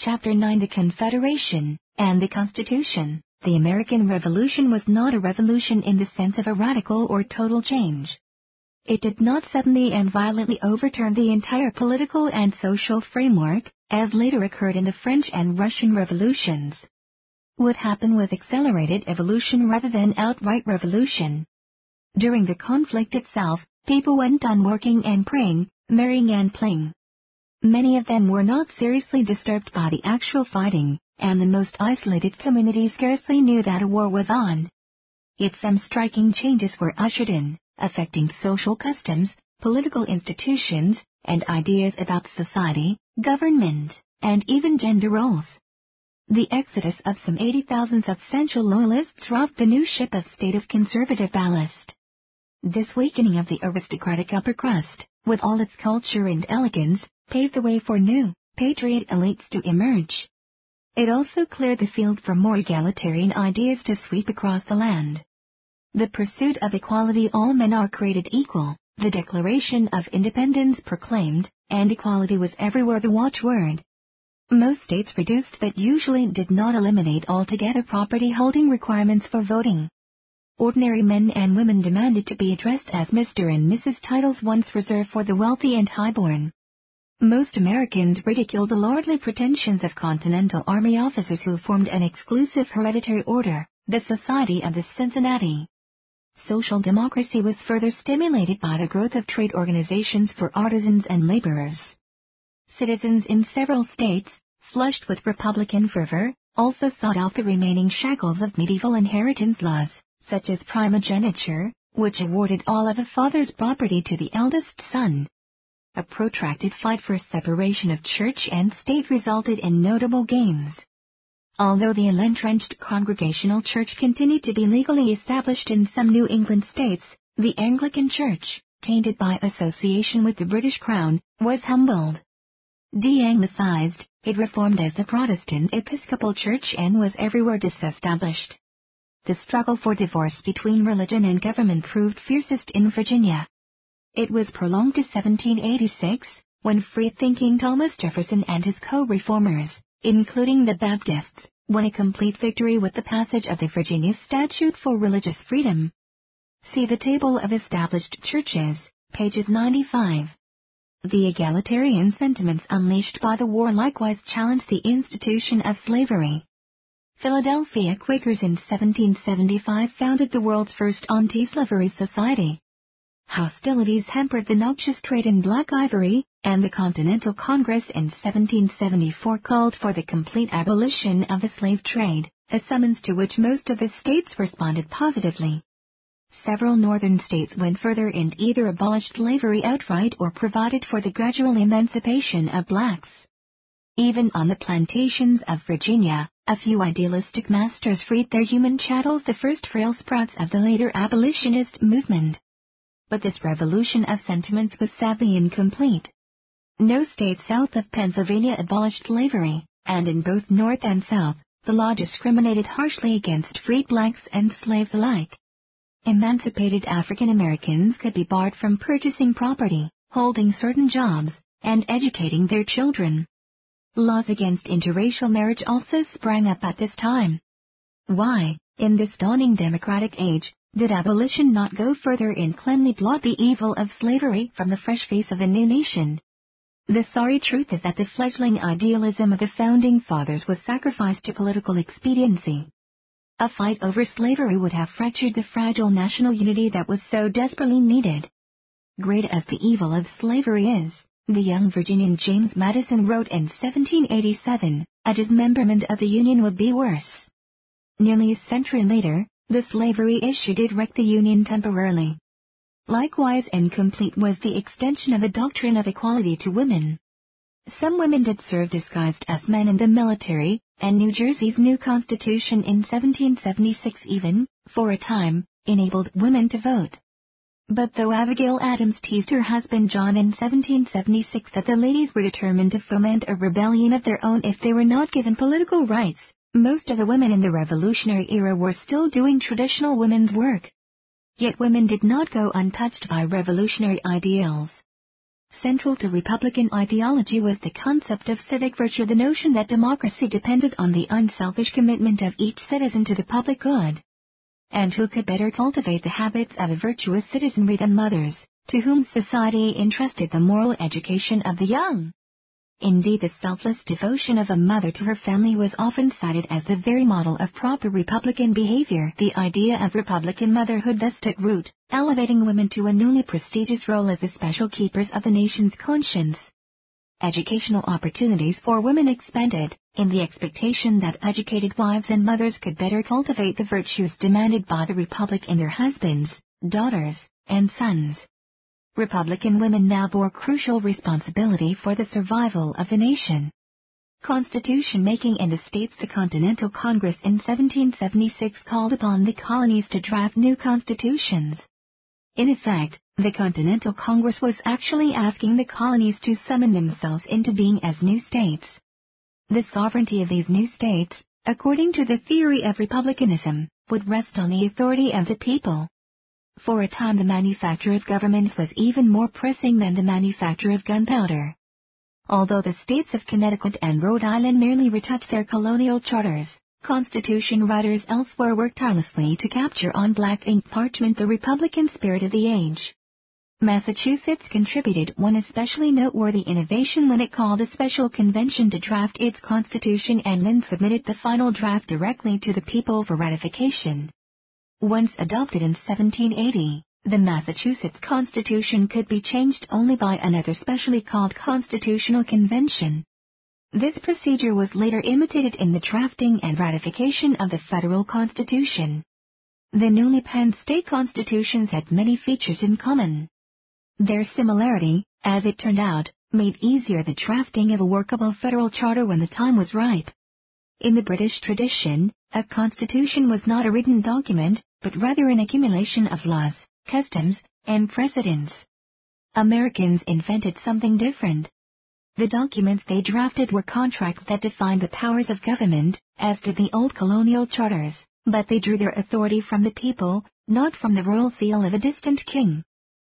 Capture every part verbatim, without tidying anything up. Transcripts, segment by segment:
Chapter nine, The Confederation and the Constitution. The American Revolution was not a revolution in the sense of a radical or total change. It did not suddenly and violently overturn the entire political and social framework, as later occurred in the French and Russian revolutions. What happened was accelerated evolution rather than outright revolution. During the conflict itself, people went on working and praying, marrying and playing. Many of them were not seriously disturbed by the actual fighting, and the most isolated communities scarcely knew that a war was on. Yet some striking changes were ushered in, affecting social customs, political institutions, and ideas about society, government, and even gender roles. The exodus of some eighty thousand substantial loyalists robbed the new ship of state of conservative ballast. This weakening of the aristocratic upper crust, with all its culture and elegance, paved the way for new, patriot elites to emerge. It also cleared the field for more egalitarian ideas to sweep across the land. The pursuit of equality, all men are created equal, the Declaration of Independence proclaimed, and equality was everywhere the watchword. Most states reduced but usually did not eliminate altogether property holding requirements for voting. Ordinary men and women demanded to be addressed as Mister and Missus titles once reserved for the wealthy and highborn. Most Americans ridiculed the lordly pretensions of Continental Army officers who formed an exclusive hereditary order, the Society of the Cincinnati. Social democracy was further stimulated by the growth of trade organizations for artisans and laborers. Citizens in several states, flushed with Republican fervor, also sought out the remaining shackles of medieval inheritance laws, such as primogeniture, which awarded all of a father's property to the eldest son. A protracted fight for separation of church and state resulted in notable gains. Although the entrenched Congregational Church continued to be legally established in some New England states, the Anglican Church, tainted by association with the British Crown, was humbled. De-Anglicized, it reformed as the Protestant Episcopal Church and was everywhere disestablished. The struggle for divorce between religion and government proved fiercest in Virginia. It was prolonged to seventeen eighty-six, when free-thinking Thomas Jefferson and his co-reformers, including the Baptists, won a complete victory with the passage of the Virginia Statute for Religious Freedom. See the Table of Established Churches, pages ninety-five. The egalitarian sentiments unleashed by the war likewise challenged the institution of slavery. Philadelphia Quakers in seventeen seventy-five founded the world's first anti-slavery society. Hostilities hampered the noxious trade in black ivory, and the Continental Congress in seventeen seventy-four called for the complete abolition of the slave trade, a summons to which most of the states responded positively. Several northern states went further and either abolished slavery outright or provided for the gradual emancipation of blacks. Even on the plantations of Virginia, a few idealistic masters freed their human chattels, the first frail sprouts of the later abolitionist movement. But this revolution of sentiments was sadly incomplete. No state south of Pennsylvania abolished slavery, and in both North and South, the law discriminated harshly against freed blacks and slaves alike. Emancipated African Americans could be barred from purchasing property, holding certain jobs, and educating their children. Laws against interracial marriage also sprang up at this time. Why, in this dawning democratic age, did abolition not go further and cleanly blot the evil of slavery from the fresh face of the new nation? The sorry truth is that the fledgling idealism of the Founding Fathers was sacrificed to political expediency. A fight over slavery would have fractured the fragile national unity that was so desperately needed. Great as the evil of slavery is, the young Virginian James Madison wrote in seventeen eighty-seven, a dismemberment of the Union would be worse. Nearly a century later, the slavery issue did wreck the Union temporarily. Likewise incomplete was the extension of the doctrine of equality to women. Some women did serve disguised as men in the military, and New Jersey's new Constitution in seventeen seventy-six even, for a time, enabled women to vote. But though Abigail Adams teased her husband John in seventeen seventy-six that the ladies were determined to foment a rebellion of their own if they were not given political rights, most of the women in the Revolutionary era were still doing traditional women's work. Yet women did not go untouched by revolutionary ideals. Central to Republican ideology was the concept of civic virtue, the notion that democracy depended on the unselfish commitment of each citizen to the public good. And who could better cultivate the habits of a virtuous citizenry than mothers, to whom society entrusted the moral education of the young? Indeed, the selfless devotion of a mother to her family was often cited as the very model of proper Republican behavior. The idea of Republican motherhood thus took root, elevating women to a newly prestigious role as the special keepers of the nation's conscience. Educational opportunities for women expanded, in the expectation that educated wives and mothers could better cultivate the virtues demanded by the Republic in their husbands, daughters, and sons. Republican women now bore crucial responsibility for the survival of the nation. Constitution making in the states. The Continental Congress in seventeen seventy-six called upon the colonies to draft new constitutions. In effect, the Continental Congress was actually asking the colonies to summon themselves into being as new states. The sovereignty of these new states, according to the theory of republicanism, would rest on the authority of the people. For a time the manufacture of governments was even more pressing than the manufacture of gunpowder. Although the states of Connecticut and Rhode Island merely retouched their colonial charters, Constitution writers elsewhere worked tirelessly to capture on black ink parchment the Republican spirit of the age. Massachusetts contributed one especially noteworthy innovation when it called a special convention to draft its constitution and then submitted the final draft directly to the people for ratification. Once adopted in seventeen eighty, the Massachusetts Constitution could be changed only by another specially called Constitutional Convention. This procedure was later imitated in the drafting and ratification of the federal Constitution. The newly penned state constitutions had many features in common. Their similarity, as it turned out, made easier the drafting of a workable federal charter when the time was ripe. In the British tradition, a constitution was not a written document, but rather an accumulation of laws, customs, and precedents. Americans invented something different. The documents they drafted were contracts that defined the powers of government, as did the old colonial charters, but they drew their authority from the people, not from the royal seal of a distant king.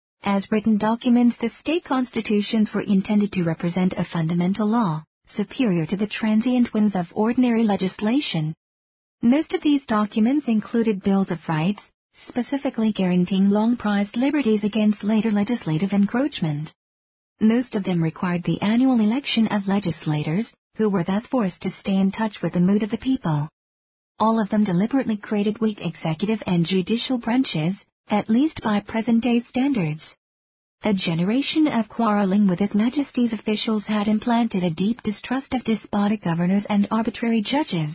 As written documents, the state constitutions were intended to represent a fundamental law, superior to the transient winds of ordinary legislation. Most of these documents included bills of rights, specifically guaranteeing long-prized liberties against later legislative encroachment. Most of them required the annual election of legislators, who were thus forced to stay in touch with the mood of the people. All of them deliberately created weak executive and judicial branches, at least by present-day standards. A generation of quarreling with His Majesty's officials had implanted a deep distrust of despotic governors and arbitrary judges.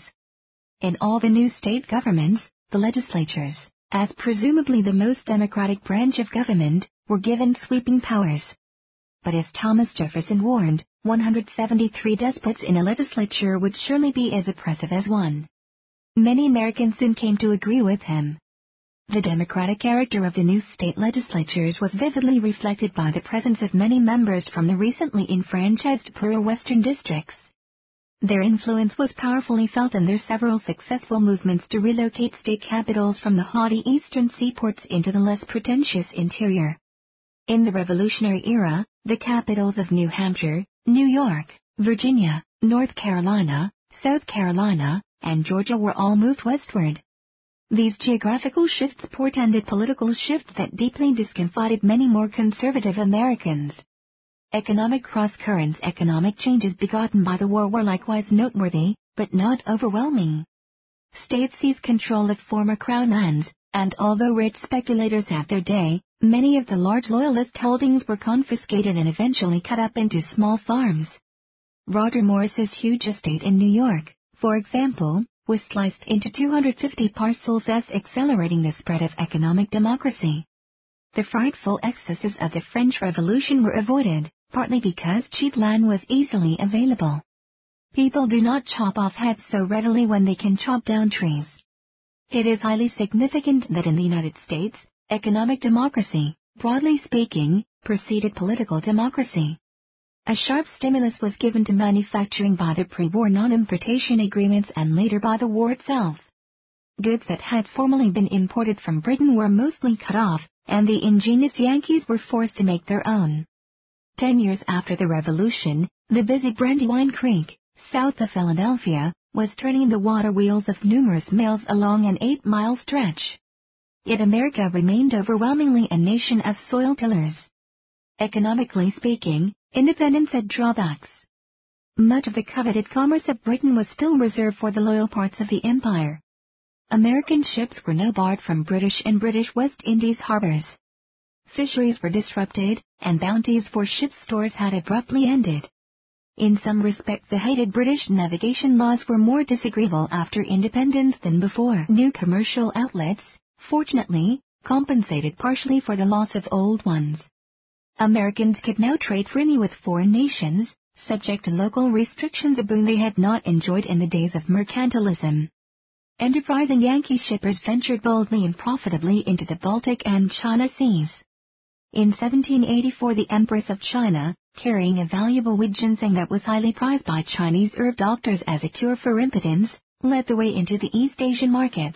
In all the new state governments, the legislatures, as presumably the most democratic branch of government, were given sweeping powers. But as Thomas Jefferson warned, one hundred seventy-three despots in a legislature would surely be as oppressive as one. Many Americans soon came to agree with him. The democratic character of the new state legislatures was vividly reflected by the presence of many members from the recently enfranchised poorer western districts. Their influence was powerfully felt in their several successful movements to relocate state capitals from the haughty eastern seaports into the less pretentious interior. In the Revolutionary era, the capitals of New Hampshire, New York, Virginia, North Carolina, South Carolina, and Georgia were all moved westward. These geographical shifts portended political shifts that deeply discomfited many more conservative Americans. Economic cross-currents. Economic changes begotten by the war were likewise noteworthy, but not overwhelming. States seized control of former crown lands, and although rich speculators had their day, many of the large Loyalist holdings were confiscated and eventually cut up into small farms. Roger Morris's huge estate in New York, for example, was sliced into two hundred fifty parcels, thus accelerating the spread of economic democracy. The frightful excesses of the French Revolution were avoided, partly because cheap land was easily available. People do not chop off heads so readily when they can chop down trees. It is highly significant that in the United States, economic democracy, broadly speaking, preceded political democracy. A sharp stimulus was given to manufacturing by the pre-war non-importation agreements and later by the war itself. Goods that had formerly been imported from Britain were mostly cut off, and the ingenious Yankees were forced to make their own. Ten years after the Revolution, the busy Brandywine Creek, south of Philadelphia, was turning the water wheels of numerous mills along an eight-mile stretch. Yet America remained overwhelmingly a nation of soil tillers. Economically speaking, independence had drawbacks. Much of the coveted commerce of Britain was still reserved for the loyal parts of the empire. American ships were now barred from British and British West Indies harbors. Fisheries were disrupted, and bounties for ship stores had abruptly ended. In some respects the hated British navigation laws were more disagreeable after independence than before. New commercial outlets, fortunately, compensated partially for the loss of old ones. Americans could now trade freely with foreign nations, subject to local restrictions, a boon they had not enjoyed in the days of mercantilism. Enterprising Yankee shippers ventured boldly and profitably into the Baltic and China Seas. In seventeen eighty-four the Empress of China, carrying a valuable wheat ginseng that was highly prized by Chinese herb doctors as a cure for impotence, led the way into the East Asian markets.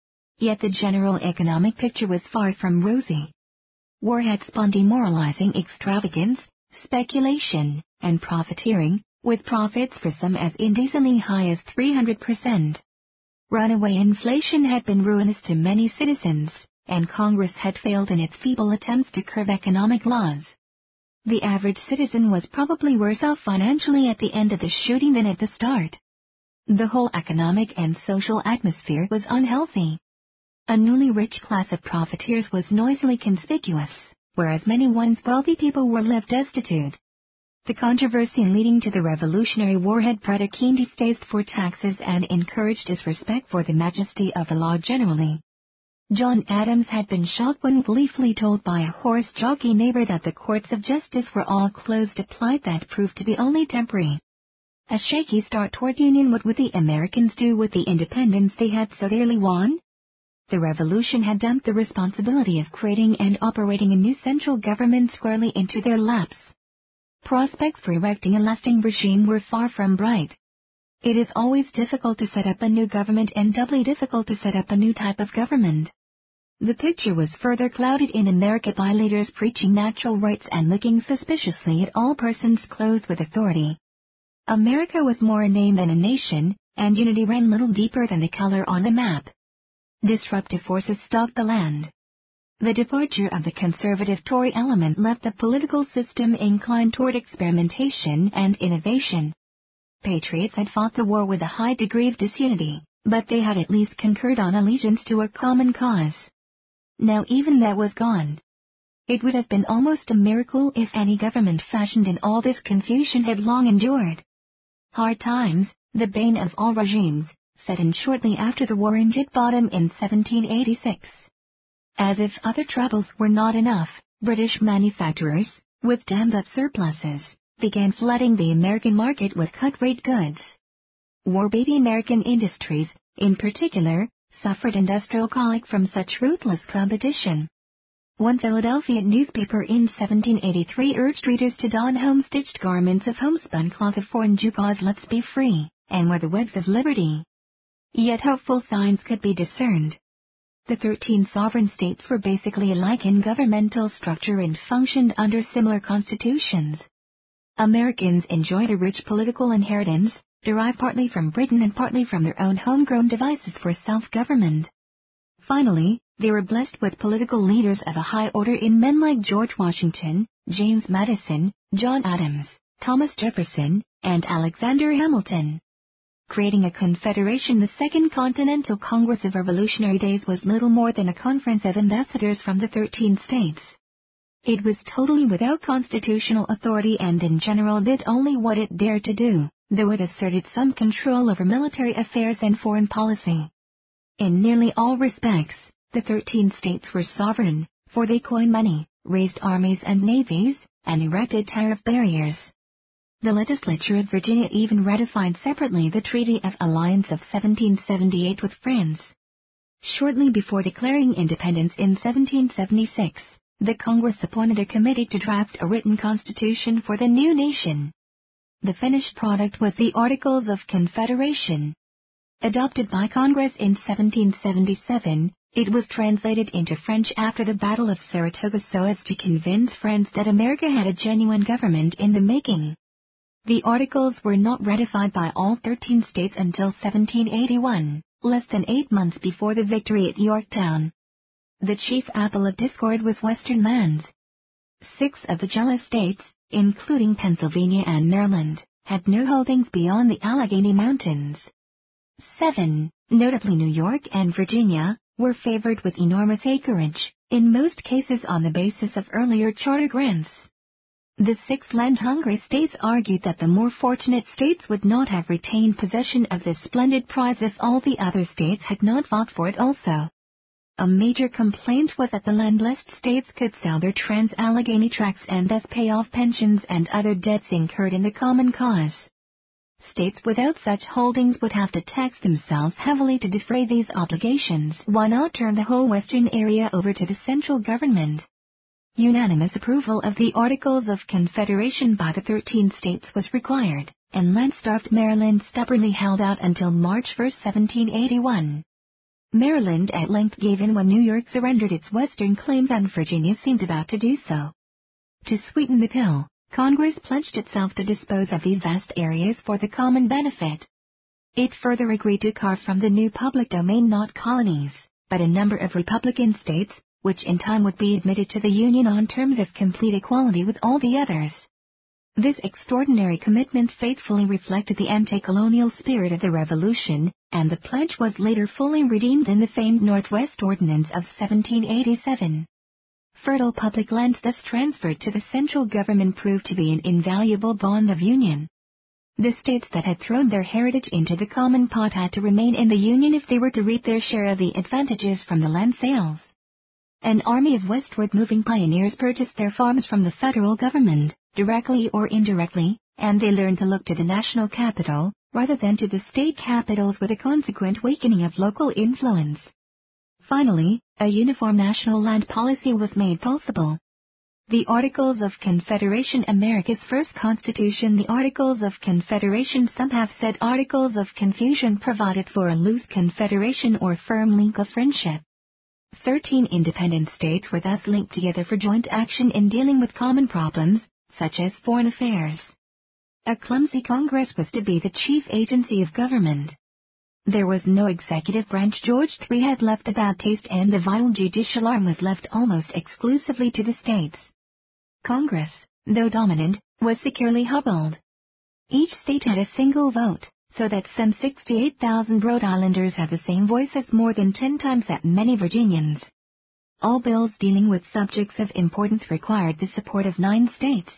Yet the general economic picture was far from rosy. War had spawned demoralizing extravagance, speculation, and profiteering, with profits for some as indecently high as three hundred percent. Runaway inflation had been ruinous to many citizens, and Congress had failed in its feeble attempts to curb economic laws. The average citizen was probably worse off financially at the end of the shooting than at the start. The whole economic and social atmosphere was unhealthy. A newly rich class of profiteers was noisily conspicuous, whereas many once wealthy people were left destitute. The controversy leading to the Revolutionary War had bred a keen distaste for taxes and encouraged disrespect for the majesty of the law generally. John Adams had been shocked when gleefully told by a horse jockey neighbor that the courts of justice were all closed, a plight that proved to be only temporary. A shaky start toward union. What would the Americans do with the independence they had so dearly won? The Revolution had dumped the responsibility of creating and operating a new central government squarely into their laps. Prospects for erecting a lasting regime were far from bright. It is always difficult to set up a new government and doubly difficult to set up a new type of government. The picture was further clouded in America by leaders preaching natural rights and looking suspiciously at all persons clothed with authority. America was more a name than a nation, and unity ran little deeper than the color on the map. Disruptive forces stalked the land. The departure of the conservative Tory element left the political system inclined toward experimentation and innovation. Patriots had fought the war with a high degree of disunity, but they had at least concurred on allegiance to a common cause. Now even that was gone. It would have been almost a miracle if any government fashioned in all this confusion had long endured. Hard times, the bane of all regimes, set in shortly after the war and hit bottom in seventeen eighty-six. As if other troubles were not enough, British manufacturers, with dammed-up surpluses, began flooding the American market with cut-rate goods. War-baby American industries, in particular, suffered industrial colic from such ruthless competition. One Philadelphia newspaper in seventeen eighty-three urged readers to don home-stitched garments of homespun cloth of foreign Jew cause let's be free, and wear the webs of liberty. Yet hopeful signs could be discerned. The thirteen sovereign states were basically alike in governmental structure and functioned under similar constitutions. Americans enjoyed a rich political inheritance, derived partly from Britain and partly from their own homegrown devices for self-government. Finally, they were blessed with political leaders of a high order in men like George Washington, James Madison, John Adams, Thomas Jefferson, and Alexander Hamilton. Creating a confederation, the Second Continental Congress of Revolutionary Days was little more than a conference of ambassadors from the thirteen states. It was totally without constitutional authority and in general did only what it dared to do, though it asserted some control over military affairs and foreign policy. In nearly all respects, the thirteen states were sovereign, for they coined money, raised armies and navies, and erected tariff barriers. The legislature of Virginia even ratified separately the Treaty of Alliance of seventeen seventy-eight with France. Shortly before declaring independence in seventeen seventy-six, the Congress appointed a committee to draft a written constitution for the new nation. The finished product was the Articles of Confederation. Adopted by Congress in seventeen seventy-seven, It was translated into French after the Battle of Saratoga so as to convince France that America had a genuine government in the making. The Articles were not ratified by all thirteen states until seventeen eighty-one, less than eight months before the victory at Yorktown. The chief apple of discord was Western lands. Six of the jealous states, including Pennsylvania and Maryland, had no holdings beyond the Allegheny Mountains. Seven, notably New York and Virginia, were favored with enormous acreage, in most cases on the basis of earlier charter grants. The six land-hungry states argued that the more fortunate states would not have retained possession of this splendid prize if all the other states had not fought for it also. A major complaint was that the landless states could sell their trans-Allegheny tracts and thus pay off pensions and other debts incurred in the common cause. States without such holdings would have to tax themselves heavily to defray these obligations. Why not turn the whole western area over to the central government? Unanimous approval of the Articles of Confederation by the thirteen states was required, and land-starved Maryland stubbornly held out until March first, seventeen eighty-one. Maryland at length gave in when New York surrendered its western claims and Virginia seemed about to do so. To sweeten the pill, Congress pledged itself to dispose of these vast areas for the common benefit. It further agreed to carve from the new public domain not colonies, but a number of Republican states, which in time would be admitted to the Union on terms of complete equality with all the others. This extraordinary commitment faithfully reflected the anti-colonial spirit of the Revolution, and the pledge was later fully redeemed in the famed Northwest Ordinance of seventeen eighty-seven. Fertile public lands thus transferred to the central government proved to be an invaluable bond of union. The states that had thrown their heritage into the common pot had to remain in the Union if they were to reap their share of the advantages from the land sales. An army of westward-moving pioneers purchased their farms from the federal government, directly or indirectly, and they learned to look to the national capital, rather than to the state capitals, with a consequent weakening of local influence. Finally, a uniform national land policy was made possible. The Articles of Confederation, America's first constitution. The Articles of Confederation, some have said Articles of Confusion, provided for a loose confederation or firm link of friendship. Thirteen independent states were thus linked together for joint action in dealing with common problems, such as foreign affairs. A clumsy Congress was to be the chief agency of government. There was no executive branch. George the Third had left a bad taste, and the vital judicial arm was left almost exclusively to the states. Congress, though dominant, was securely hobbled. Each state had a single vote, so that some sixty-eight thousand Rhode Islanders had the same voice as more than ten times that many Virginians. All bills dealing with subjects of importance required the support of nine states.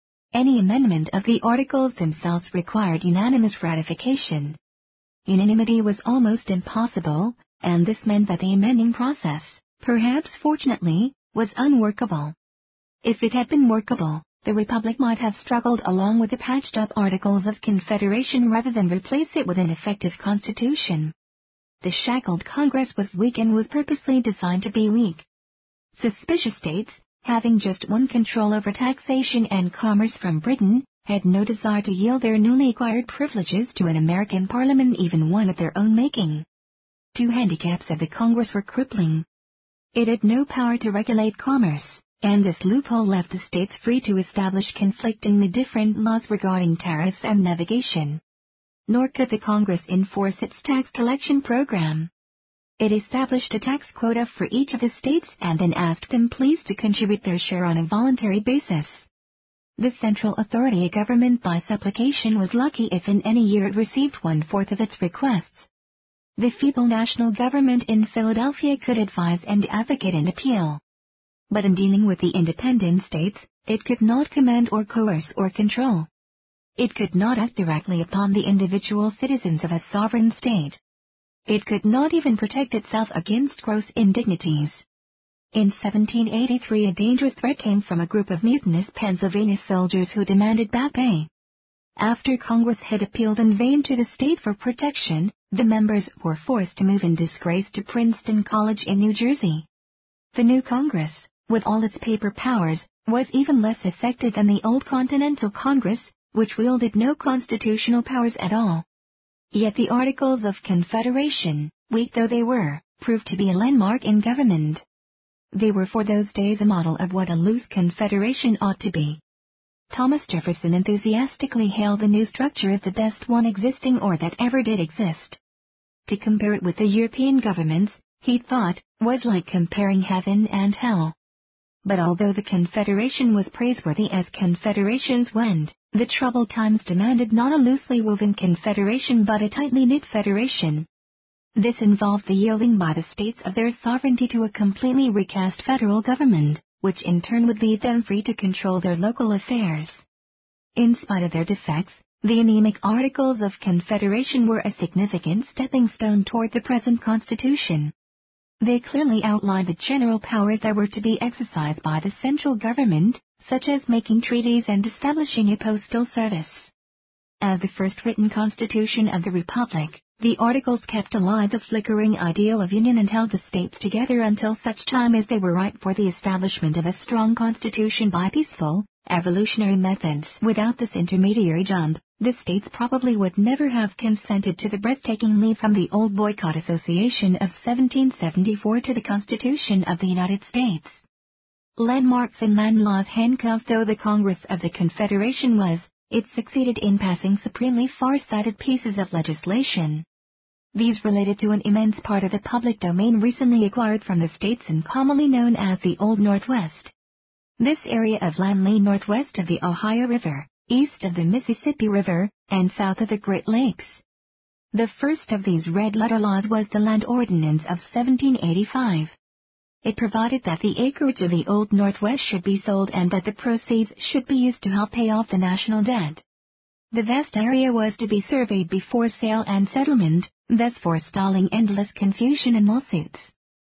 Any amendment of the Articles themselves required unanimous ratification. Unanimity was almost impossible, and this meant that the amending process, perhaps fortunately, was unworkable. If it had been workable, the Republic might have struggled along with the patched-up Articles of Confederation rather than replace it with an effective constitution. The shackled Congress was weak and was purposely designed to be weak. Suspicious states, having just won control over taxation and commerce from Britain, had no desire to yield their newly acquired privileges to an American Parliament, even one of their own making. Two handicaps of the Congress were crippling. It had no power to regulate commerce, and this loophole left the states free to establish conflictingly different laws regarding tariffs and navigation. Nor could the Congress enforce its tax collection program. It established a tax quota for each of the states and then asked them please to contribute their share on a voluntary basis. The central authority government by supplication was lucky if in any year it received one-fourth of its requests. The feeble national government in Philadelphia could advise and advocate and appeal. But in dealing with the independent states, it could not command or coerce or control. It could not act directly upon the individual citizens of a sovereign state. It could not even protect itself against gross indignities. In seventeen eighty-three a dangerous threat came from a group of mutinous Pennsylvania soldiers who demanded back pay. After Congress had appealed in vain to the state for protection, the members were forced to move in disgrace to Princeton College in New Jersey. The new Congress, with all its paper powers, was even less effective than the old Continental Congress, which wielded no constitutional powers at all. Yet the Articles of Confederation, weak though they were, proved to be a landmark in government. They were for those days a model of what a loose confederation ought to be. Thomas Jefferson enthusiastically hailed the new structure as the best one existing or that ever did exist. To compare it with the European governments, he thought, was like comparing heaven and hell. But although the Confederation was praiseworthy as confederations went, the troubled times demanded not a loosely woven confederation but a tightly knit federation. This involved the yielding by the states of their sovereignty to a completely recast federal government, which in turn would leave them free to control their local affairs. In spite of their defects, the anemic Articles of Confederation were a significant stepping stone toward the present Constitution. They clearly outlined the general powers that were to be exercised by the central government, such as making treaties and establishing a postal service. As the first written constitution of the Republic, the Articles kept alive the flickering ideal of union and held the states together until such time as they were ripe for the establishment of a strong constitution by peaceful, evolutionary methods. Without this intermediary jump, the states probably would never have consented to the breathtaking leap from the old Boycott Association of seventeen seventy-four to the Constitution of the United States. Landmarks and land laws handcuffed though the Congress of the Confederation was, it succeeded in passing supremely far-sighted pieces of legislation. These related to an immense part of the public domain recently acquired from the states and commonly known as the Old Northwest. This area of land lay northwest of the Ohio River, east of the Mississippi River, and south of the Great Lakes. The first of these red-letter laws was the Land Ordinance of seventeen eighty-five. It provided that the acreage of the Old Northwest should be sold and that the proceeds should be used to help pay off the national debt. The vast area was to be surveyed before sale and settlement, thus forestalling endless confusion and lawsuits.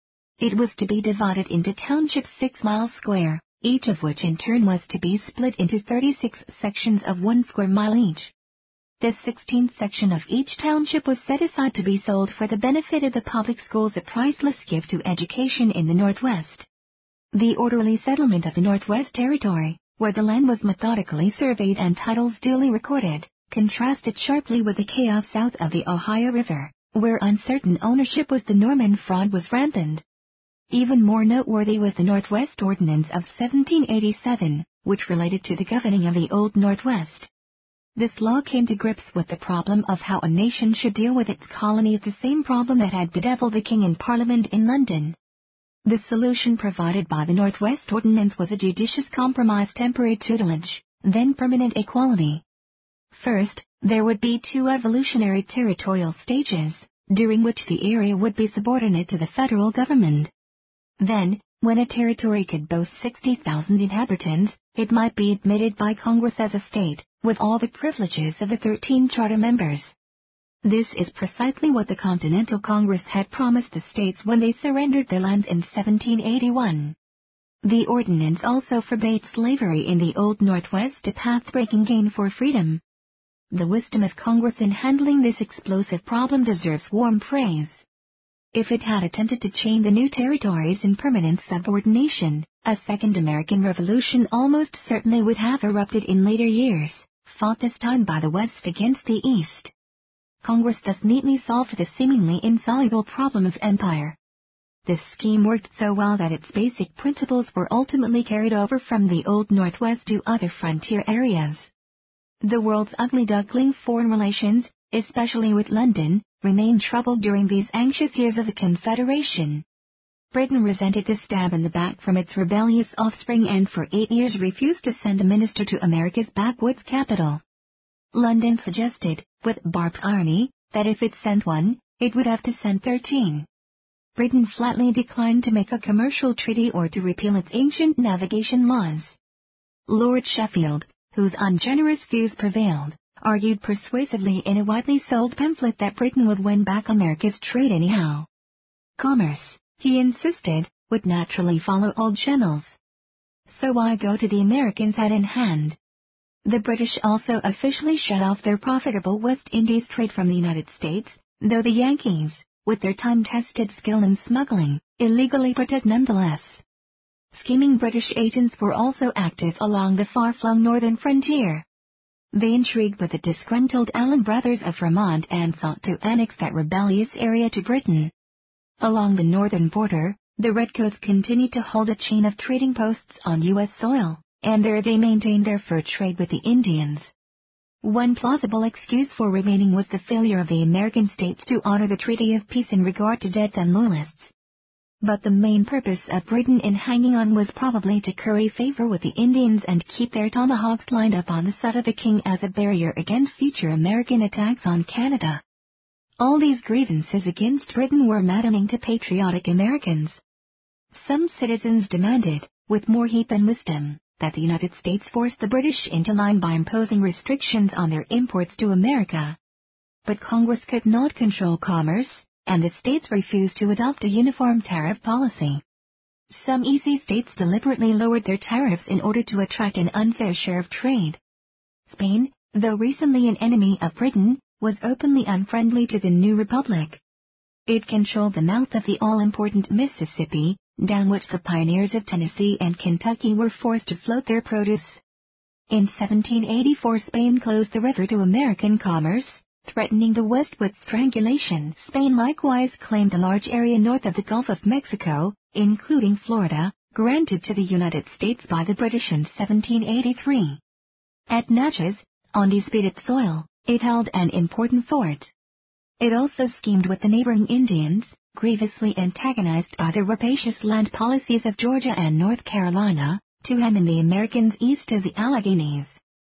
It was to be divided into townships six miles square, each of which in turn was to be split into thirty-six sections of one square mile each. The sixteenth section of each township was set aside to be sold for the benefit of the public schools, a priceless gift to education in the Northwest. The orderly settlement of the Northwest Territory, where the land was methodically surveyed and titles duly recorded, contrasted sharply with the chaos south of the Ohio River, where uncertain ownership was the norm and fraud was rampant. Even more noteworthy was the Northwest Ordinance of seventeen eighty-seven, which related to the governing of the Old Northwest. This law came to grips with the problem of how a nation should deal with its colonies, the same problem that had bedeviled the King in Parliament in London. The solution provided by the Northwest Ordinance was a judicious compromise: temporary tutelage, then permanent equality. First, there would be two evolutionary territorial stages, during which the area would be subordinate to the federal government. Then, when a territory could boast sixty thousand inhabitants, it might be admitted by Congress as a state, with all the privileges of the thirteen charter members. This is precisely what the Continental Congress had promised the states when they surrendered their lands in seventeen eighty-one. The ordinance also forbade slavery in the Old Northwest, a path-breaking gain for freedom. The wisdom of Congress in handling this explosive problem deserves warm praise. If it had attempted to chain the new territories in permanent subordination, a second American Revolution almost certainly would have erupted in later years, fought this time by the West against the East. Congress thus neatly solved the seemingly insoluble problem of empire. This scheme worked so well that its basic principles were ultimately carried over from the Old Northwest to other frontier areas. The world's ugly duckling foreign relations, especially with London, remained troubled during these anxious years of the Confederation. Britain resented this stab in the back from its rebellious offspring and for eight years refused to send a minister to America's backwoods capital. London suggested, with barbed irony, that if it sent one, it would have to send thirteen. Britain flatly declined to make a commercial treaty or to repeal its ancient navigation laws. Lord Sheffield, whose ungenerous views prevailed, argued persuasively in a widely sold pamphlet that Britain would win back America's trade anyhow. Commerce, he insisted, would naturally follow old channels. So why go to the Americans hat in hand? The British also officially shut off their profitable West Indies trade from the United States, though the Yankees, with their time-tested skill in smuggling, illegally partook nonetheless. Scheming British agents were also active along the far-flung northern frontier. They intrigued with the disgruntled Allen brothers of Vermont and sought to annex that rebellious area to Britain. Along the northern border, the Redcoats continued to hold a chain of trading posts on U S soil, and there they maintained their fur trade with the Indians. One plausible excuse for remaining was the failure of the American states to honor the Treaty of Peace in regard to debts and loyalists. But the main purpose of Britain in hanging on was probably to curry favor with the Indians and keep their tomahawks lined up on the side of the king as a barrier against future American attacks on Canada. All these grievances against Britain were maddening to patriotic Americans. Some citizens demanded, with more heat than wisdom, that the United States force the British into line by imposing restrictions on their imports to America. But Congress could not control commerce, and the states refused to adopt a uniform tariff policy. Some easy states deliberately lowered their tariffs in order to attract an unfair share of trade. Spain, though recently an enemy of Britain, was openly unfriendly to the new republic. It controlled the mouth of the all-important Mississippi, down which the pioneers of Tennessee and Kentucky were forced to float their produce. In seventeen eighty-four Spain closed the river to American commerce, threatening the West with strangulation. Spain likewise claimed a large area north of the Gulf of Mexico, including Florida, granted to the United States by the British in seventeen eighty-three. At Natchez, on disputed soil, it held an important fort. It also schemed with the neighboring Indians, grievously antagonized by the rapacious land policies of Georgia and North Carolina, to hem in the Americans east of the Alleghenies.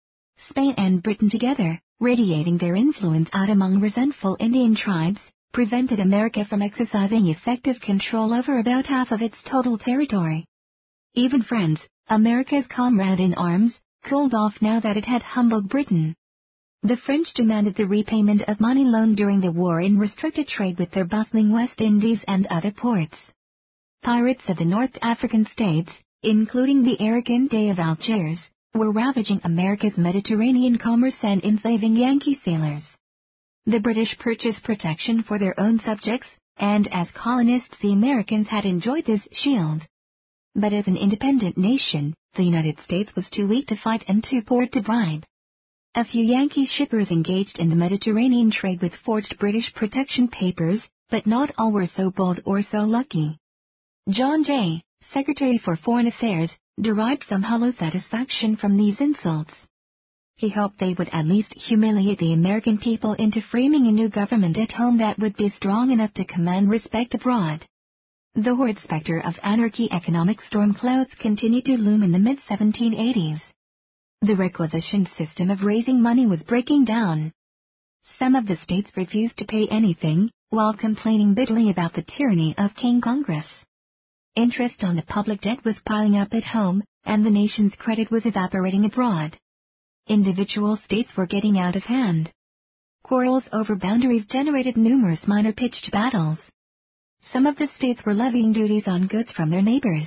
Spain and Britain together, radiating their influence out among resentful Indian tribes, prevented America from exercising effective control over about half of its total territory. Even France, America's comrade in arms, cooled off now that it had humbled Britain. The French demanded the repayment of money loaned during the war in restricted trade with their bustling West Indies and other ports. Pirates of the North African states, including the arrogant Dey of Algiers, were ravaging America's Mediterranean commerce and enslaving Yankee sailors. The British purchased protection for their own subjects, and as colonists the Americans had enjoyed this shield. But as an independent nation, the United States was too weak to fight and too poor to bribe. A few Yankee shippers engaged in the Mediterranean trade with forged British protection papers, but not all were so bold or so lucky. John Jay, Secretary for Foreign Affairs, derived some hollow satisfaction from these insults. He hoped they would at least humiliate the American people into framing a new government at home that would be strong enough to command respect abroad. The horrid specter of anarchy economic storm clouds continued to loom in the mid seventeen eighties. The requisition system of raising money was breaking down. Some of the states refused to pay anything, while complaining bitterly about the tyranny of King Congress. Interest on the public debt was piling up at home, and the nation's credit was evaporating abroad. Individual states were getting out of hand. Quarrels over boundaries generated numerous minor pitched battles. Some of the states were levying duties on goods from their neighbors.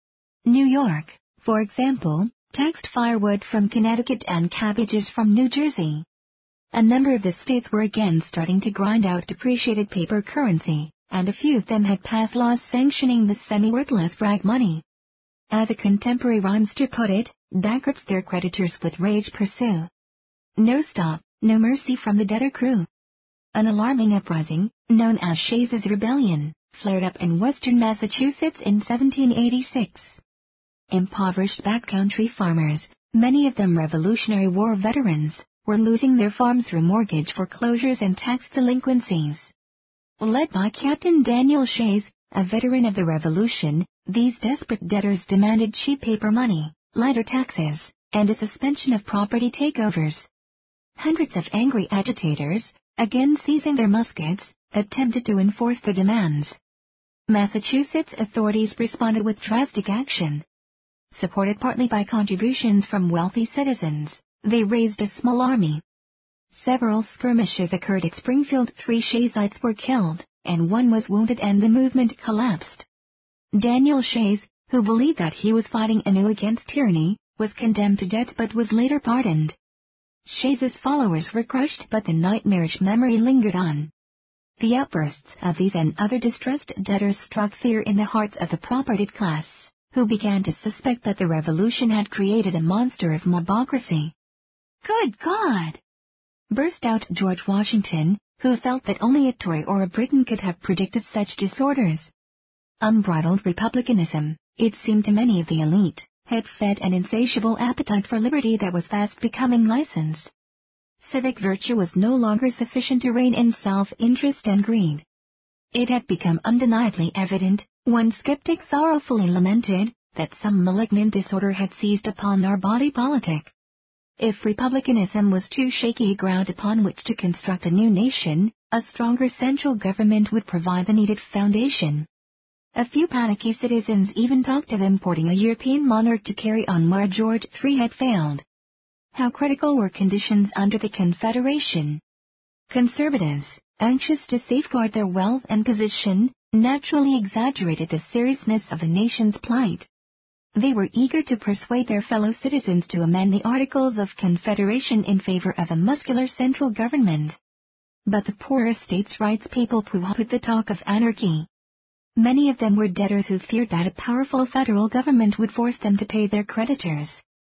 New York, for example, taxed firewood from Connecticut and cabbages from New Jersey. A number of the states were again starting to grind out depreciated paper currency, and a few of them had passed laws sanctioning the semi-worthless rag money. As a contemporary rhymester put it, bankrupts their creditors with rage pursue. No stop, no mercy from the debtor crew. An alarming uprising, known as Shays's Rebellion, flared up in western Massachusetts in seventeen eighty-six. Impoverished backcountry farmers, many of them Revolutionary War veterans, were losing their farms through mortgage foreclosures and tax delinquencies. Led by Captain Daniel Shays, a veteran of the Revolution, these desperate debtors demanded cheap paper money, lighter taxes, and a suspension of property takeovers. Hundreds of angry agitators, again seizing their muskets, attempted to enforce the demands. Massachusetts authorities responded with drastic action. Supported partly by contributions from wealthy citizens, they raised a small army. Several skirmishes occurred at Springfield. Three Shaysites were killed, and one was wounded, and the movement collapsed. Daniel Shays, who believed that he was fighting anew against tyranny, was condemned to death but was later pardoned. Shays's followers were crushed, but the nightmarish memory lingered on. The outbursts of these and other distressed debtors struck fear in the hearts of the propertied class, who began to suspect that the revolution had created a monster of mobocracy. "Good God!" burst out George Washington, who felt that only a Tory or a Briton could have predicted such disorders. Unbridled republicanism, it seemed to many of the elite, had fed an insatiable appetite for liberty that was fast becoming license. Civic virtue was no longer sufficient to rein in self-interest and greed. It had become undeniably evident, one skeptic sorrowfully lamented, that some malignant disorder had seized upon our body politic. If republicanism was too shaky ground upon which to construct a new nation, a stronger central government would provide the needed foundation. A few panicky citizens even talked of importing a European monarch to carry on where George the Third had failed. How critical were conditions under the Confederation? Conservatives, anxious to safeguard their wealth and position, naturally exaggerated the seriousness of the nation's plight. They were eager to persuade their fellow citizens to amend the Articles of Confederation in favor of a muscular central government. But the poorer states' rights people pooh-poohed the talk of anarchy. Many of them were debtors who feared that a powerful federal government would force them to pay their creditors.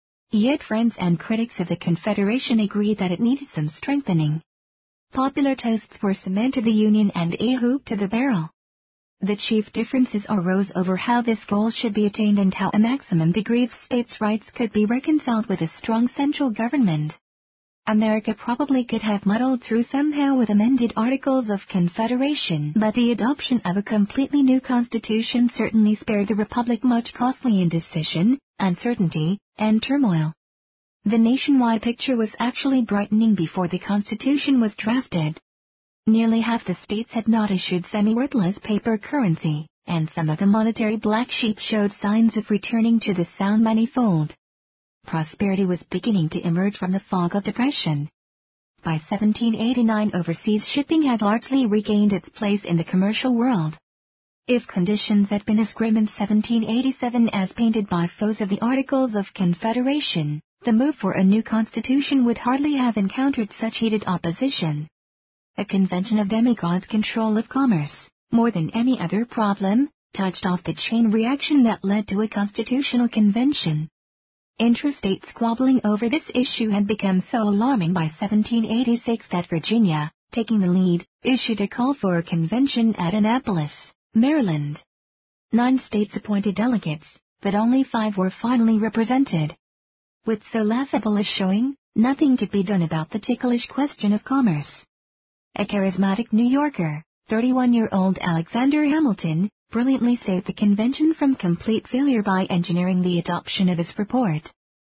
Yet friends and critics of the Confederation agreed that it needed some strengthening. Popular toasts were cemented the Union and a hoop to the barrel. The chief differences arose over how this goal should be attained and how a maximum degree of states' rights could be reconciled with a strong central government. America probably could have muddled through somehow with amended Articles of Confederation, but the adoption of a completely new constitution certainly spared the Republic much costly indecision, uncertainty, and turmoil. The nationwide picture was actually brightening before the Constitution was drafted. Nearly half the states had not issued semi-worthless paper currency, and some of the monetary black sheep showed signs of returning to the sound money fold. Prosperity was beginning to emerge from the fog of depression. By seventeen eighty-nine, overseas shipping had largely regained its place in the commercial world. If conditions had been as grim in seventeen eighty-seven as painted by foes of the Articles of Confederation, the move for a new constitution would hardly have encountered such heated opposition. A convention of demigods' control of commerce, more than any other problem, touched off the chain reaction that led to a constitutional convention. Interstate squabbling over this issue had become so alarming by seventeen eighty-six that Virginia, taking the lead, issued a call for a convention at Annapolis, Maryland. Nine states appointed delegates, but only five were finally represented. With so laughable a showing, nothing could be done about the ticklish question of commerce. A charismatic New Yorker, thirty-one-year-old Alexander Hamilton, brilliantly saved the convention from complete failure by engineering the adoption of his report.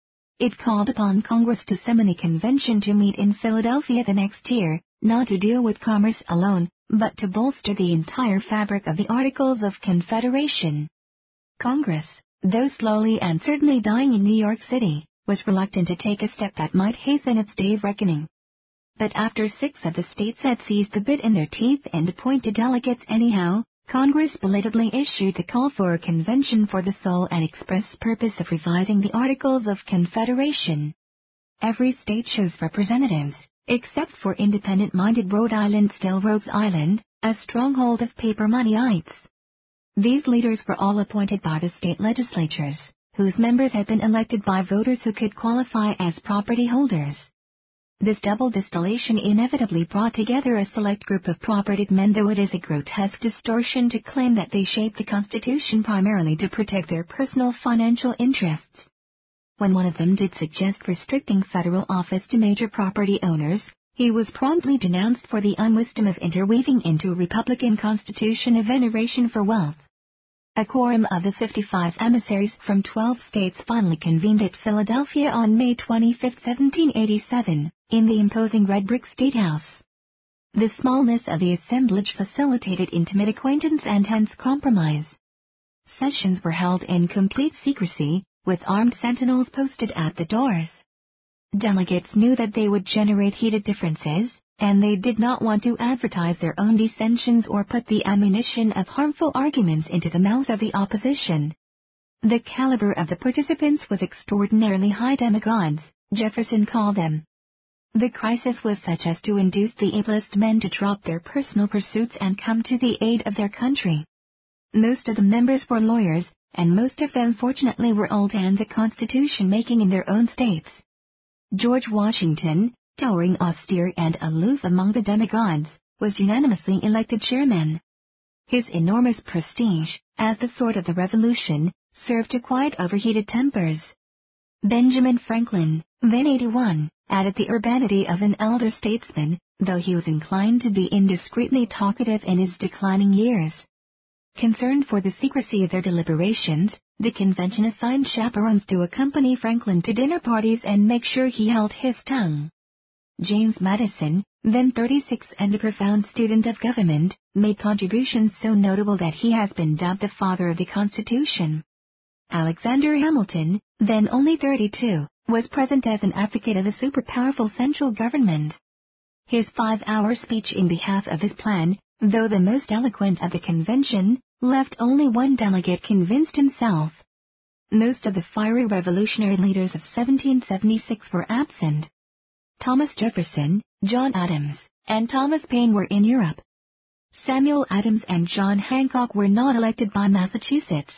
It called upon Congress to summon a convention to meet in Philadelphia the next year, not to deal with commerce alone, but to bolster the entire fabric of the Articles of Confederation. Congress, though slowly and certainly dying in New York City, was reluctant to take a step that might hasten its day of reckoning. But after six of the states had seized the bit in their teeth and appointed delegates anyhow, Congress belatedly issued the call for a convention for the sole and express purpose of revising the Articles of Confederation. Every state chose representatives, except for independent-minded Rhode Island, still Rogues Island, a stronghold of paper moneyites. These leaders were all appointed by the state legislatures, whose members had been elected by voters who could qualify as property holders. This double distillation inevitably brought together a select group of propertied men, though it is a grotesque distortion to claim that they shaped the Constitution primarily to protect their personal financial interests. When one of them did suggest restricting federal office to major property owners, he was promptly denounced for the unwisdom of interweaving into a Republican Constitution a veneration for wealth. A quorum of the fifty-five emissaries from twelve states finally convened at Philadelphia on May twenty-fifth, seventeen eighty-seven, in the imposing red brick State House. The smallness of the assemblage facilitated intimate acquaintance and hence compromise. Sessions were held in complete secrecy, with armed sentinels posted at the doors. Delegates knew that they would generate heated differences, and they did not want to advertise their own dissensions or put the ammunition of harmful arguments into the mouths of the opposition. The caliber of the participants was extraordinarily high, demigods, Jefferson called them. The crisis was such as to induce the ablest men to drop their personal pursuits and come to the aid of their country. Most of the members were lawyers, and most of them fortunately were old hands at constitution-making in their own states. George Washington, towering austere and aloof among the demigods, was unanimously elected chairman. His enormous prestige, as the sword of the revolution, served to quiet overheated tempers. Benjamin Franklin, then eighty-one, added the urbanity of an elder statesman, though he was inclined to be indiscreetly talkative in his declining years. Concerned for the secrecy of their deliberations, the convention assigned chaperones to accompany Franklin to dinner parties and make sure he held his tongue. James Madison, then thirty-six and a profound student of government, made contributions so notable that he has been dubbed the father of the Constitution. Alexander Hamilton, then only thirty-two, was present as an advocate of a super-powerful central government. His five-hour speech in behalf of his plan, though the most eloquent of the convention, left only one delegate convinced himself. Most of the fiery revolutionary leaders of seventeen seventy-six were absent. Thomas Jefferson, John Adams, and Thomas Paine were in Europe. Samuel Adams and John Hancock were not elected by Massachusetts.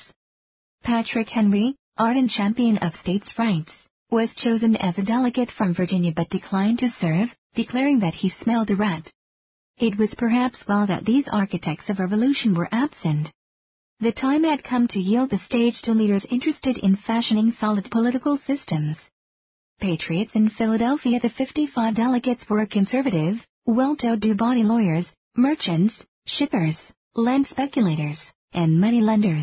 Patrick Henry, ardent champion of states' rights, was chosen as a delegate from Virginia but declined to serve, declaring that he smelled a rat. It was perhaps well that these architects of revolution were absent. The time had come to yield the stage to leaders interested in fashioning solid political systems. Patriots in Philadelphia, the fifty-five delegates were conservative, well-to-do body lawyers, merchants, shippers, land speculators, and moneylenders.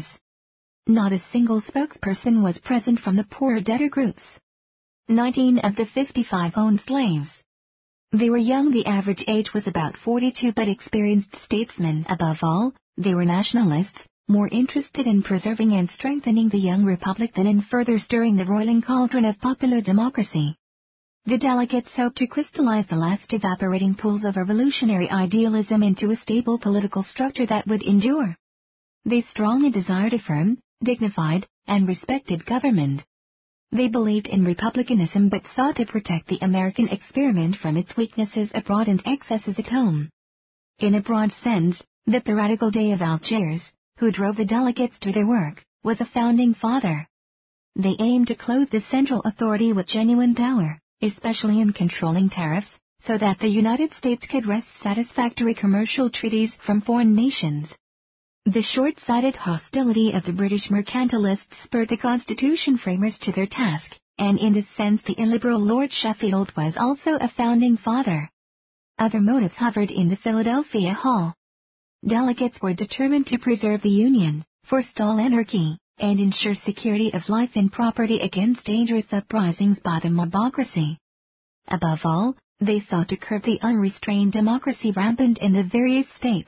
Not a single spokesperson was present from the poorer debtor groups. Nineteen of the fifty-five owned slaves. They were young, the average age was about forty-two, but experienced statesmen. Above all, they were nationalists, more interested in preserving and strengthening the young republic than in further stirring the roiling cauldron of popular democracy. The delegates hoped to crystallize the last evaporating pools of revolutionary idealism into a stable political structure that would endure. They strongly desired a firm, dignified, and respected government. They believed in republicanism but sought to protect the American experiment from its weaknesses abroad and excesses at home. In a broad sense, the piratical Dey of Algiers, who drove the delegates to their work, was a founding father. They aimed to clothe the central authority with genuine power, especially in controlling tariffs, so that the United States could wrest satisfactory commercial treaties from foreign nations. The short-sighted hostility of the British mercantilists spurred the Constitution framers to their task, and in this sense the illiberal Lord Sheffield was also a founding father. Other motives hovered in the Philadelphia Hall. Delegates were determined to preserve the Union, forestall anarchy, and ensure security of life and property against dangerous uprisings by the mobocracy. Above all, they sought to curb the unrestrained democracy rampant in the various states.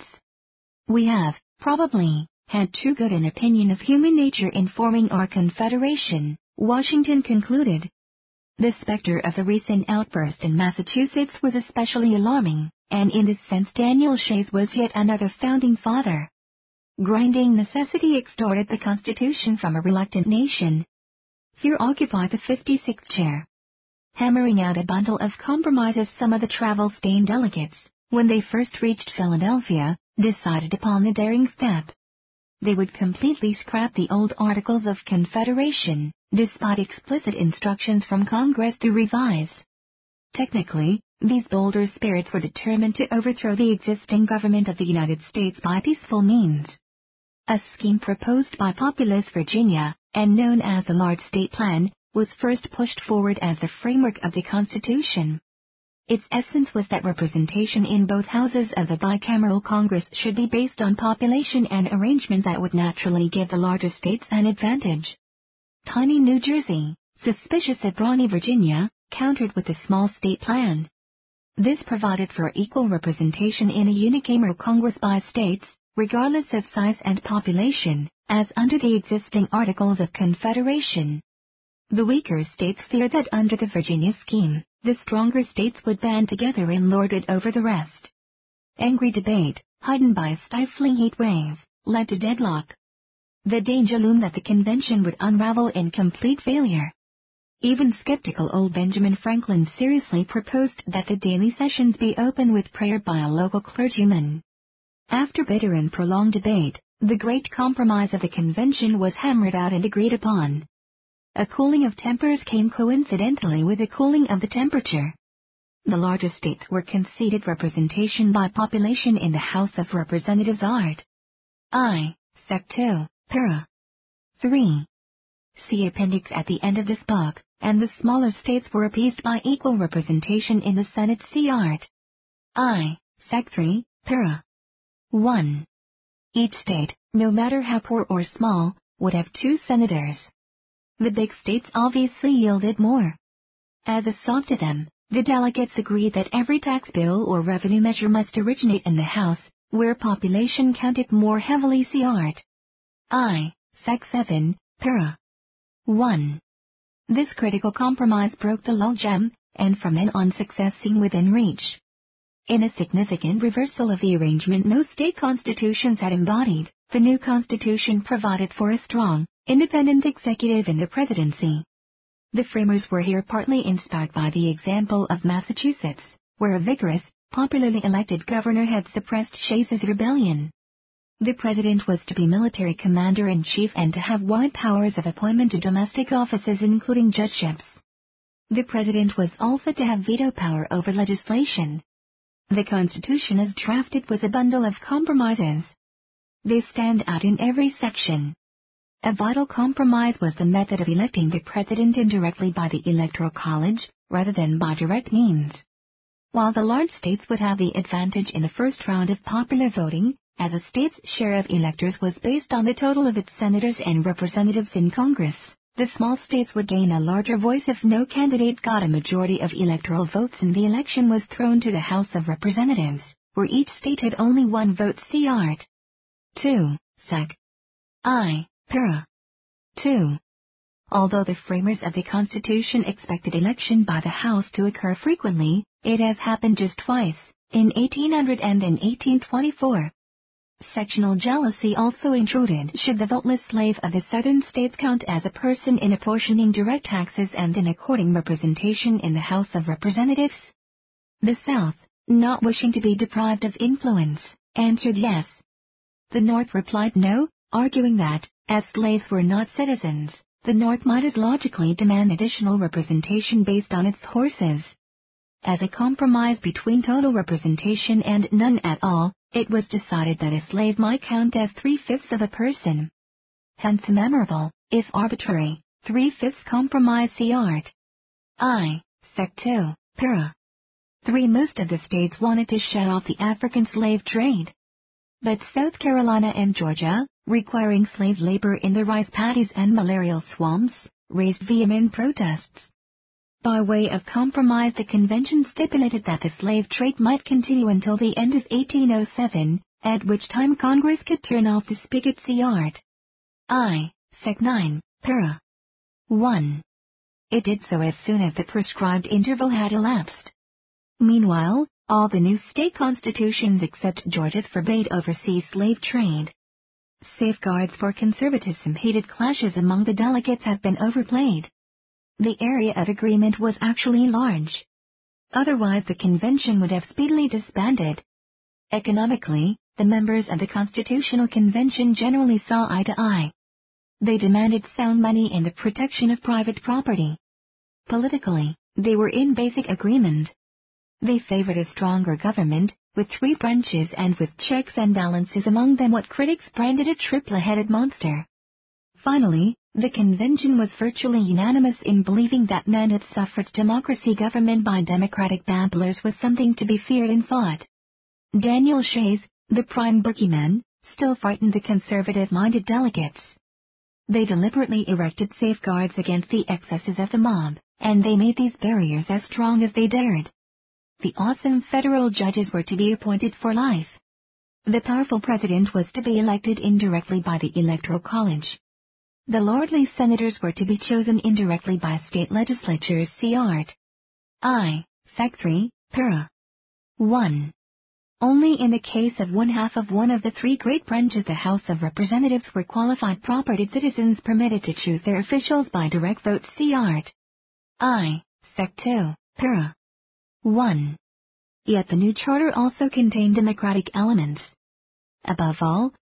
We have, probably, had too good an opinion of human nature in forming our Confederation, Washington concluded. The specter of the recent outburst in Massachusetts was especially alarming, and in this sense Daniel Shays was yet another founding father. Grinding necessity extorted the Constitution from a reluctant nation. Fear occupied the fifty-sixth chair. Hammering out a bundle of compromises, some of the travel-stained delegates, when they first reached Philadelphia, decided upon the daring step. They would completely scrap the old Articles of Confederation, despite explicit instructions from Congress to revise. Technically, these bolder spirits were determined to overthrow the existing government of the United States by peaceful means. A scheme proposed by populous Virginia, and known as the Large State Plan, was first pushed forward as the framework of the Constitution. Its essence was that representation in both houses of the bicameral Congress should be based on population, an arrangement that would naturally give the larger states an advantage. Tiny New Jersey, suspicious of brawny Virginia, countered with the small state plan. This provided for equal representation in a unicameral Congress by states, regardless of size and population, as under the existing Articles of Confederation. The weaker states feared that under the Virginia scheme, the stronger states would band together and lord it over the rest. Angry debate, heightened by a stifling heat wave, led to deadlock. The danger loomed that the convention would unravel in complete failure. Even skeptical old Benjamin Franklin seriously proposed that the daily sessions be opened with prayer by a local clergyman. After bitter and prolonged debate, the great compromise of the convention was hammered out and agreed upon. A cooling of tempers came coincidentally with a cooling of the temperature. The larger states were conceded representation by population in the House of Representatives Art. I. Sec two, para. three. See Appendix at the end of this book, and the smaller states were appeased by equal representation in the Senate. See Art. I. Sec three, para. one. Each state, no matter how poor or small, would have two senators. The big states obviously yielded more. As a sop to them, the delegates agreed that every tax bill or revenue measure must originate in the House, where population counted more heavily. See Art. I. Sec seven, para. one. This critical compromise broke the logjam, and from then on success seemed within reach. In a significant reversal of the arrangement no state constitutions had embodied, the new constitution provided for a strong, independent executive in the presidency. The framers were here partly inspired by the example of Massachusetts, where a vigorous, popularly elected governor had suppressed Shays's rebellion. The president was to be military commander-in-chief and to have wide powers of appointment to domestic offices including judgeships. The president was also to have veto power over legislation. The Constitution as drafted was a bundle of compromises. They stand out in every section. A vital compromise was the method of electing the president indirectly by the Electoral College, rather than by direct means. While the large states would have the advantage in the first round of popular voting, as a state's share of electors was based on the total of its senators and representatives in Congress, the small states would gain a larger voice if no candidate got a majority of electoral votes and the election was thrown to the House of Representatives, where each state had only one vote. See Art. two. Sec. I. Para. two. Although the framers of the Constitution expected election by the House to occur frequently, it has happened just twice, in eighteen hundred and in eighteen twenty-four. Sectional jealousy also intruded should the voteless slave of the southern states count as a person in apportioning direct taxes and in according representation in the House of Representatives. The South, not wishing to be deprived of influence, answered yes. The North replied no, arguing that, as slaves were not citizens, the North might as logically demand additional representation based on its horses. As a compromise between total representation and none at all, it was decided that a slave might count as three-fifths of a person. Hence the memorable, if arbitrary, three-fifths compromise. See Art. I. Sec two, para. three. Most of the states wanted to shut off the African slave trade. But South Carolina and Georgia, requiring slave labor in the rice paddies and malarial swamps, raised vehement protests. By way of compromise the convention stipulated that the slave trade might continue until the end of eighteen oh seven, at which time Congress could turn off the spigot. See Art. I. Sec nine, para. one. It did so as soon as the prescribed interval had elapsed. Meanwhile, all the new state constitutions except Georgia's forbade overseas slave trade. Safeguards for conservatism hated clashes among the delegates have been overplayed. The area of agreement was actually large. Otherwise the convention would have speedily disbanded. Economically, the members of the Constitutional Convention generally saw eye to eye. They demanded sound money and the protection of private property. Politically, they were in basic agreement. They favored a stronger government, with three branches and with checks and balances among them what critics branded a triple-headed monster. Finally, the convention was virtually unanimous in believing that man-made suffrage democracy government by democratic babblers was something to be feared and fought. Daniel Shays, the prime boogeyman, still frightened the conservative-minded delegates. They deliberately erected safeguards against the excesses of the mob, and they made these barriers as strong as they dared. The awesome federal judges were to be appointed for life. The powerful president was to be elected indirectly by the Electoral College. The lordly senators were to be chosen indirectly by state legislatures. See Art. I. Sec three, para. one. Only in the case of one half of one of the three great branches the House of Representatives were qualified property citizens permitted to choose their officials by direct vote. See Art. I. Sec two, para. one. Yet the new charter also contained democratic elements. Above all,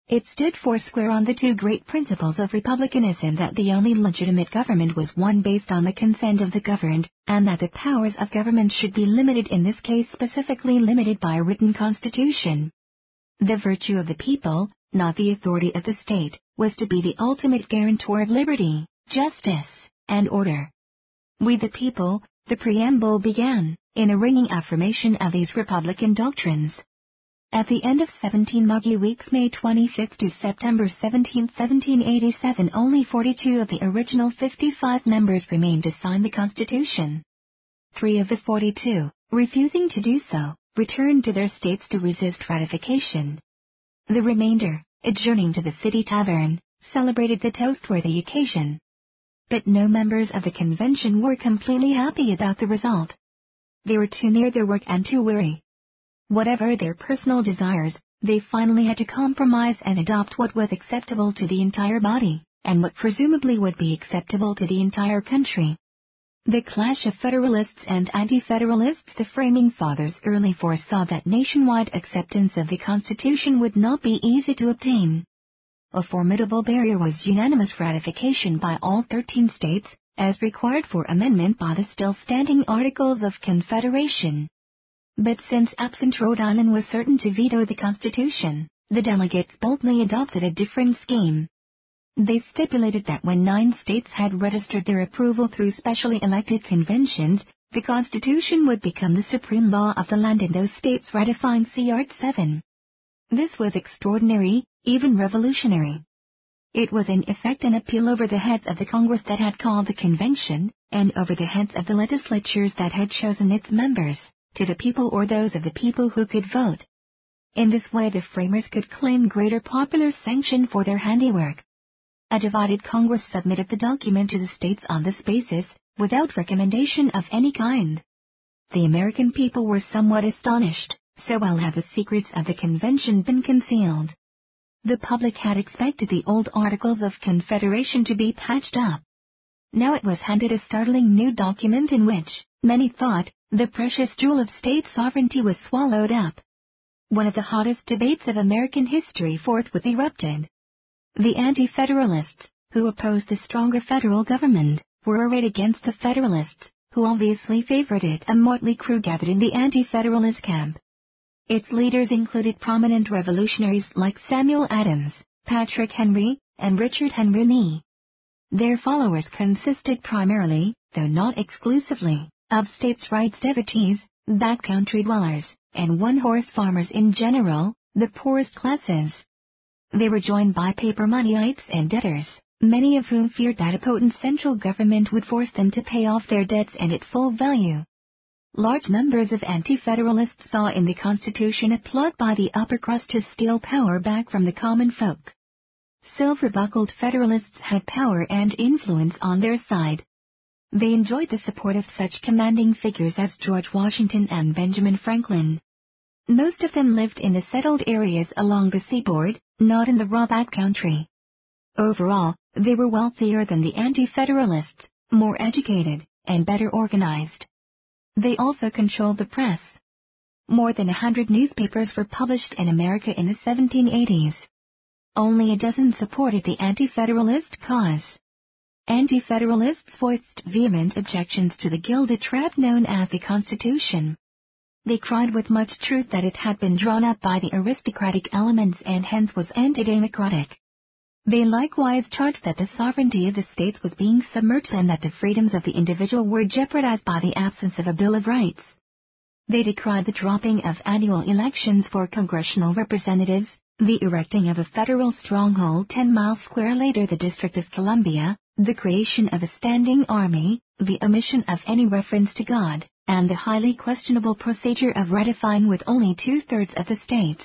It stood foursquare on the two great principles of republicanism, that the only legitimate government was one based on the consent of the governed, and that the powers of government should be limited, in this case specifically limited by a written constitution. The virtue of the people, not the authority of the state, was to be the ultimate guarantor of liberty, justice, and order. We the people, the preamble began, in a ringing affirmation of these republican doctrines. At the end of seventeen muggy weeks, May twenty-fifth to September seventeenth, seventeen eighty-seven, only forty-two of the original fifty-five members remained to sign the Constitution. Three of the forty-two, refusing to do so, returned to their states to resist ratification. The remainder, adjourning to the city tavern, celebrated the toast-worthy occasion. But no members of the convention were completely happy about the result. They were too near their work and too weary. Whatever their personal desires, they finally had to compromise and adopt what was acceptable to the entire body, and what presumably would be acceptable to the entire country. The clash of Federalists and Anti-Federalists. The framing fathers early foresaw that nationwide acceptance of the Constitution would not be easy to obtain. A formidable barrier was unanimous ratification by all thirteen states, as required for amendment by the still standing Articles of Confederation. But since absent Rhode Island was certain to veto the Constitution, the delegates boldly adopted a different scheme. They stipulated that when nine states had registered their approval through specially elected conventions, the Constitution would become the supreme law of the land in those states ratifying C Art seven. This was extraordinary, even revolutionary. It was in effect an appeal over the heads of the Congress that had called the convention, and over the heads of the legislatures that had chosen its members, to the people or those of the people who could vote. In this way the framers could claim greater popular sanction for their handiwork. A divided Congress submitted the document to the states on this basis, without recommendation of any kind. The American people were somewhat astonished, so well had the secrets of the convention been concealed. The public had expected the old Articles of Confederation to be patched up. Now it was handed a startling new document in which, many thought, the precious jewel of state sovereignty was swallowed up. One of the hottest debates of American history forthwith erupted. The Anti-Federalists, who opposed the stronger federal government, were arrayed against the Federalists, who obviously favored it. A motley crew gathered in the Anti-Federalist camp. Its leaders included prominent revolutionaries like Samuel Adams, Patrick Henry, and Richard Henry Lee. Their followers consisted primarily, though not exclusively, of states' rights devotees, backcountry dwellers, and one-horse farmers in general, the poorest classes. They were joined by paper moneyites and debtors, many of whom feared that a potent central government would force them to pay off their debts and at full value. Large numbers of Anti-Federalists saw in the Constitution a plot by the upper crust to steal power back from the common folk. Silver-buckled Federalists had power and influence on their side. They enjoyed the support of such commanding figures as George Washington and Benjamin Franklin. Most of them lived in the settled areas along the seaboard, not in the raw backcountry. Overall, they were wealthier than the Anti-Federalists, more educated, and better organized. They also controlled the press. More than a hundred newspapers were published in America in the seventeen eighties. Only a dozen supported the Anti-Federalist cause. Anti-Federalists voiced vehement objections to the gilded trap known as the Constitution. They cried with much truth that it had been drawn up by the aristocratic elements and hence was anti-democratic. They likewise charged that the sovereignty of the states was being submerged and that the freedoms of the individual were jeopardized by the absence of a Bill of Rights. They decried the dropping of annual elections for congressional representatives, the erecting of a federal stronghold ten miles square, later the District of Columbia, the creation of a standing army, the omission of any reference to God, and the highly questionable procedure of ratifying with only two-thirds of the states.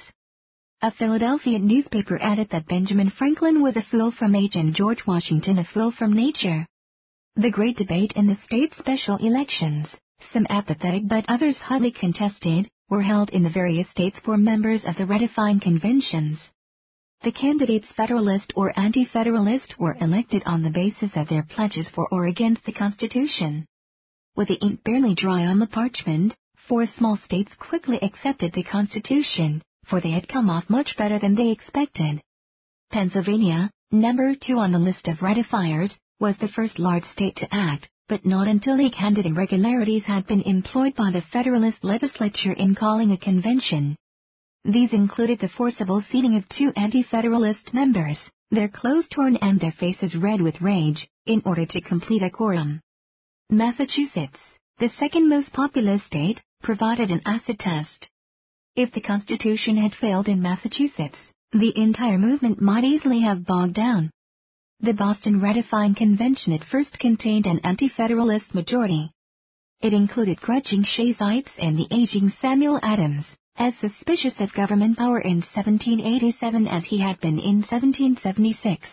A Philadelphia newspaper added that Benjamin Franklin was a fool from age and George Washington a fool from nature. The great debate in the state special elections, some apathetic but others hotly contested, were held in the various states for members of the ratifying conventions. The candidates, Federalist or Anti-Federalist, were elected on the basis of their pledges for or against the Constitution. With the ink barely dry on the parchment, four small states quickly accepted the Constitution, for they had come off much better than they expected. Pennsylvania, number two on the list of ratifiers, was the first large state to act, but not until egg-handed irregularities had been employed by the Federalist legislature in calling a convention. These included the forcible seating of two anti-Federalist members, their clothes torn and their faces red with rage, in order to complete a quorum. Massachusetts, the second most populous state, provided an acid test. If the Constitution had failed in Massachusetts, the entire movement might easily have bogged down. The Boston Ratifying Convention at first contained an anti-Federalist majority. It included grudging Shayscites and the aging Samuel Adams, as suspicious of government power in seventeen eighty-seven as he had been in seventeen seventy-six.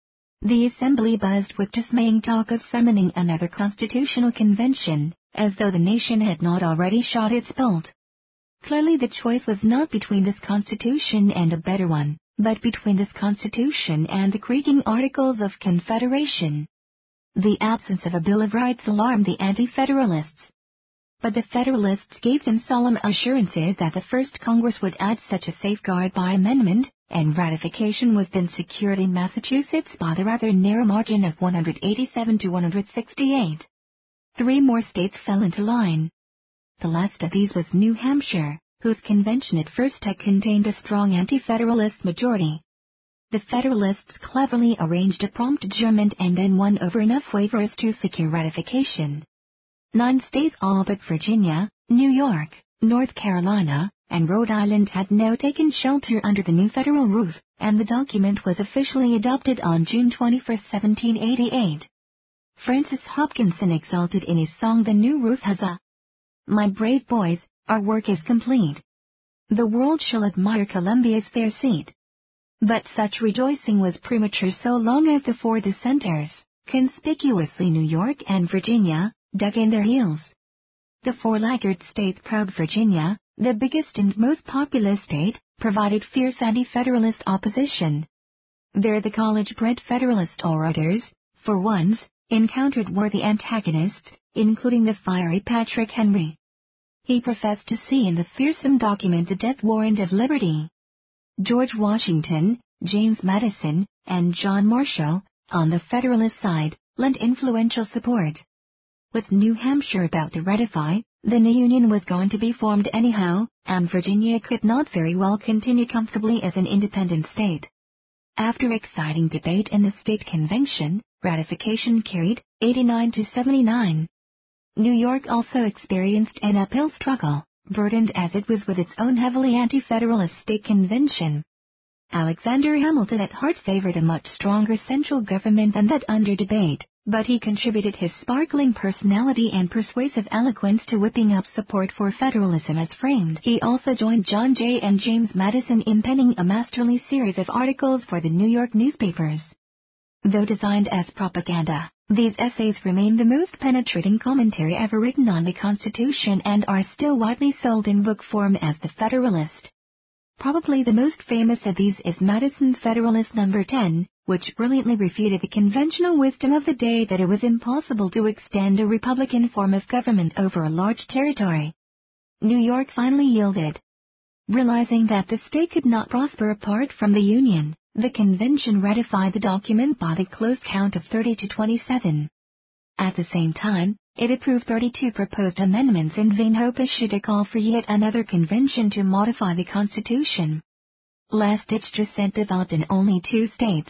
The assembly buzzed with dismaying talk of summoning another constitutional convention, as though the nation had not already shot its bolt. Clearly the choice was not between this constitution and a better one, but between this constitution and the creaking Articles of Confederation. The absence of a Bill of Rights alarmed the anti-Federalists. But the Federalists gave them solemn assurances that the first Congress would add such a safeguard by amendment, and ratification was then secured in Massachusetts by the rather narrow margin of one hundred eighty-seven to one hundred sixty-eight. Three more states fell into line. The last of these was New Hampshire, whose convention at first had contained a strong anti-Federalist majority. The Federalists cleverly arranged a prompt adjournment and then won over enough waivers to secure ratification. Nine states, all but Virginia, New York, North Carolina, and Rhode Island, had now taken shelter under the new federal roof, and the document was officially adopted on June twenty-first, seventeen eighty-eight. Francis Hopkinson exulted in his song "The New Roof Huzzah." "My brave boys, our work is complete. The world shall admire Columbia's fair seat." But such rejoicing was premature so long as the four dissenters, conspicuously New York and Virginia, dug in their heels. The four laggard states, proud Virginia, the biggest and most populous state, provided fierce anti-Federalist opposition. There the college-bred Federalist orators, for once, encountered worthy antagonists, including the fiery Patrick Henry. He professed to see in the fearsome document the death warrant of liberty. George Washington, James Madison, and John Marshall, on the Federalist side, lent influential support. With New Hampshire about to ratify, the new union was going to be formed anyhow, and Virginia could not very well continue comfortably as an independent state. After exciting debate in the state convention, ratification carried, eighty-nine to seventy-nine. New York also experienced an uphill struggle, burdened as it was with its own heavily anti-Federalist state convention. Alexander Hamilton at heart favored a much stronger central government than that under debate, but he contributed his sparkling personality and persuasive eloquence to whipping up support for federalism as framed. He also joined John Jay and James Madison in penning a masterly series of articles for the New York newspapers. Though designed as propaganda, these essays remain the most penetrating commentary ever written on the Constitution and are still widely sold in book form as The Federalist. Probably the most famous of these is Madison's Federalist Number ten, which brilliantly refuted the conventional wisdom of the day that it was impossible to extend a republican form of government over a large territory. New York finally yielded. Realizing that the state could not prosper apart from the Union, the convention ratified the document by the close count of thirty to twenty-seven. At the same time, it approved thirty-two proposed amendments in vain hope issued a call for yet another convention to modify the Constitution. Last-ditch dissent developed in only two states.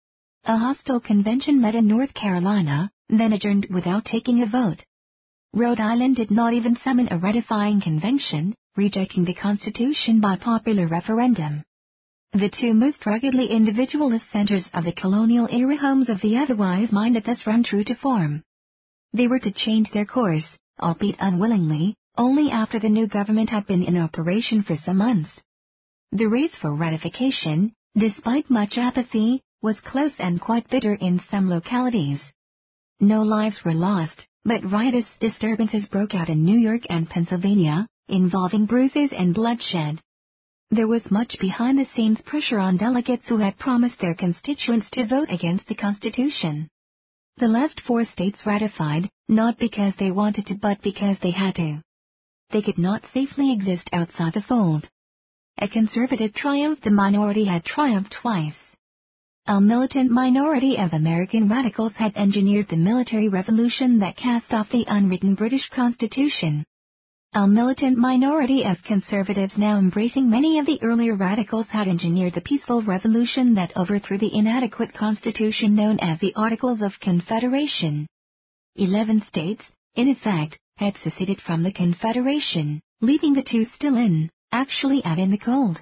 A hostile convention met in North Carolina, then adjourned without taking a vote. Rhode Island did not even summon a ratifying convention, rejecting the Constitution by popular referendum. The two most ruggedly individualist centers of the colonial-era homes of the otherwise minded thus ran true to form. They were to change their course, albeit unwillingly, only after the new government had been in operation for some months. The race for ratification, despite much apathy, was close and quite bitter in some localities. No lives were lost, but riotous disturbances broke out in New York and Pennsylvania, involving bruises and bloodshed. There was much behind-the-scenes pressure on delegates who had promised their constituents to vote against the Constitution. The last four states ratified, not because they wanted to but because they had to. They could not safely exist outside the fold. A conservative triumph, the minority had triumphed twice. A militant minority of American radicals had engineered the military revolution that cast off the unwritten British Constitution. A militant minority of conservatives now embracing many of the earlier radicals had engineered the peaceful revolution that overthrew the inadequate constitution known as the Articles of Confederation. Eleven states, in effect, had seceded from the Confederation, leaving the two still in, actually out in the cold.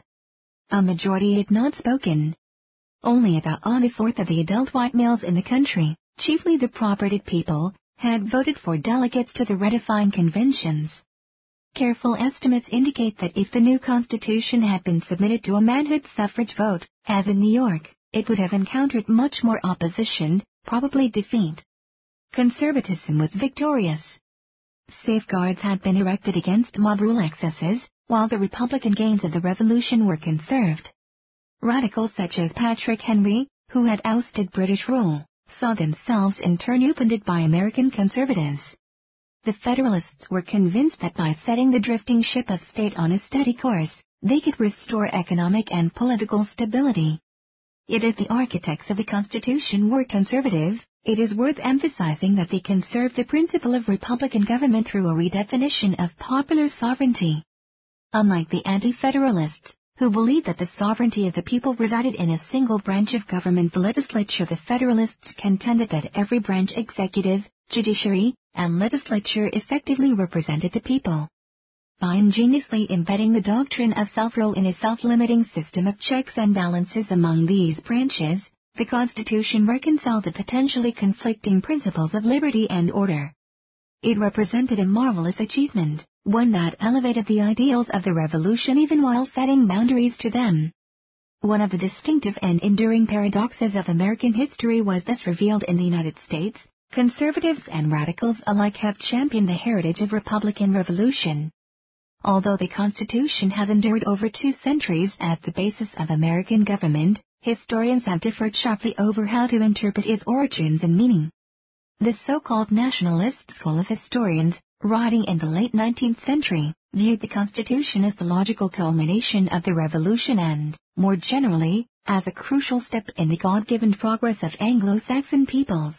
A majority had not spoken. Only about one-fourth of the adult white males in the country, chiefly the propertied people, had voted for delegates to the ratifying conventions. Careful estimates indicate that if the new Constitution had been submitted to a manhood suffrage vote, as in New York, it would have encountered much more opposition, probably defeat. Conservatism was victorious. Safeguards had been erected against mob rule excesses, while the Republican gains of the Revolution were conserved. Radicals such as Patrick Henry, who had ousted British rule, saw themselves in turn upended by American conservatives. The Federalists were convinced that by setting the drifting ship of state on a steady course, they could restore economic and political stability. Yet if the architects of the Constitution were conservative, it is worth emphasizing that they conserved the principle of Republican government through a redefinition of popular sovereignty. Unlike the Anti-Federalists, who believed that the sovereignty of the people resided in a single branch of government, the legislature, the Federalists contended that every branch, executive, judiciary, and legislature, effectively represented the people. By ingeniously embedding the doctrine of self-rule in a self-limiting system of checks and balances among these branches, the Constitution reconciled the potentially conflicting principles of liberty and order. It represented a marvelous achievement, one that elevated the ideals of the Revolution even while setting boundaries to them. One of the distinctive and enduring paradoxes of American history was thus revealed in the United States. Conservatives and radicals alike have championed the heritage of Republican Revolution. Although the Constitution has endured over two centuries as the basis of American government, historians have differed sharply over how to interpret its origins and meaning. The so-called nationalist school of historians, writing in the late nineteenth century, viewed the Constitution as the logical culmination of the Revolution and, more generally, as a crucial step in the God-given progress of Anglo-Saxon peoples.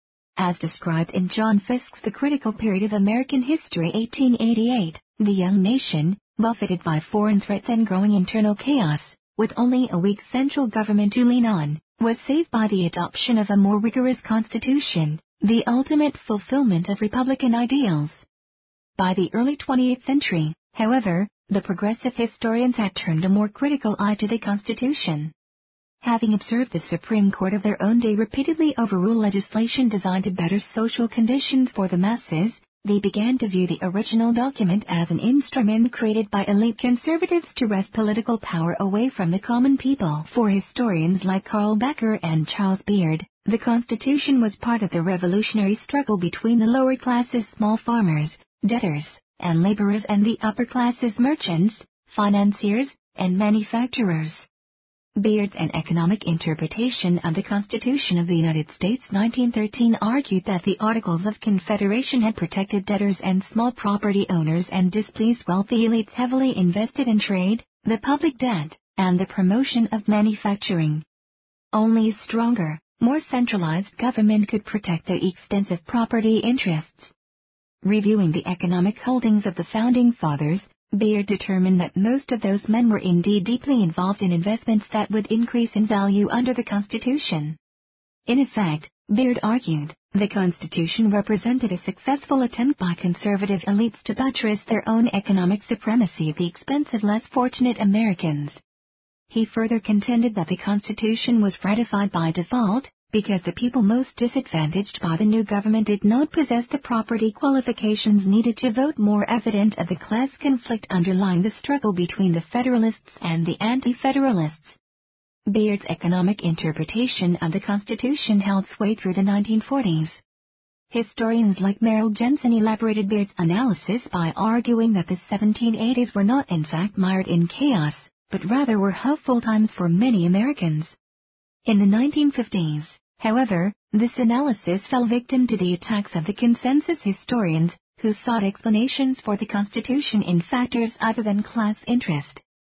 As described in John Fiske's The Critical Period of American History eighteen eighty-eight, the young nation, buffeted by foreign threats and growing internal chaos, with only a weak central government to lean on, was saved by the adoption of a more rigorous constitution, the ultimate fulfillment of Republican ideals. By the early twentieth century, however, the progressive historians had turned a more critical eye to the Constitution. Having observed the Supreme Court of their own day repeatedly overrule legislation designed to better social conditions for the masses, they began to view the original document as an instrument created by elite conservatives to wrest political power away from the common people. For historians like Carl Becker and Charles Beard, the Constitution was part of the revolutionary struggle between the lower classes, small farmers, debtors, and laborers, and the upper classes, merchants, financiers, and manufacturers. Beard's An Economic Interpretation of the Constitution of the United States nineteen thirteen argued that the Articles of Confederation had protected debtors and small property owners and displeased wealthy elites heavily invested in trade, the public debt, and the promotion of manufacturing. Only a stronger, more centralized government could protect their extensive property interests. Reviewing the economic holdings of the Founding Fathers, Beard determined that most of those men were indeed deeply involved in investments that would increase in value under the Constitution. In effect, Beard argued, the Constitution represented a successful attempt by conservative elites to buttress their own economic supremacy at the expense of less fortunate Americans. He further contended that the Constitution was ratified by default, because the people most disadvantaged by the new government did not possess the property qualifications needed to vote, more evident of the class conflict underlying the struggle between the Federalists and the Anti-Federalists. Beard's economic interpretation of the Constitution held sway through the nineteen forties. Historians like Merrill Jensen elaborated Beard's analysis by arguing that the seventeen eighties were not in fact mired in chaos, but rather were hopeful times for many Americans. In the nineteen fifties, however, this analysis fell victim to the attacks of the consensus historians, who sought explanations for the Constitution in factors other than class interest.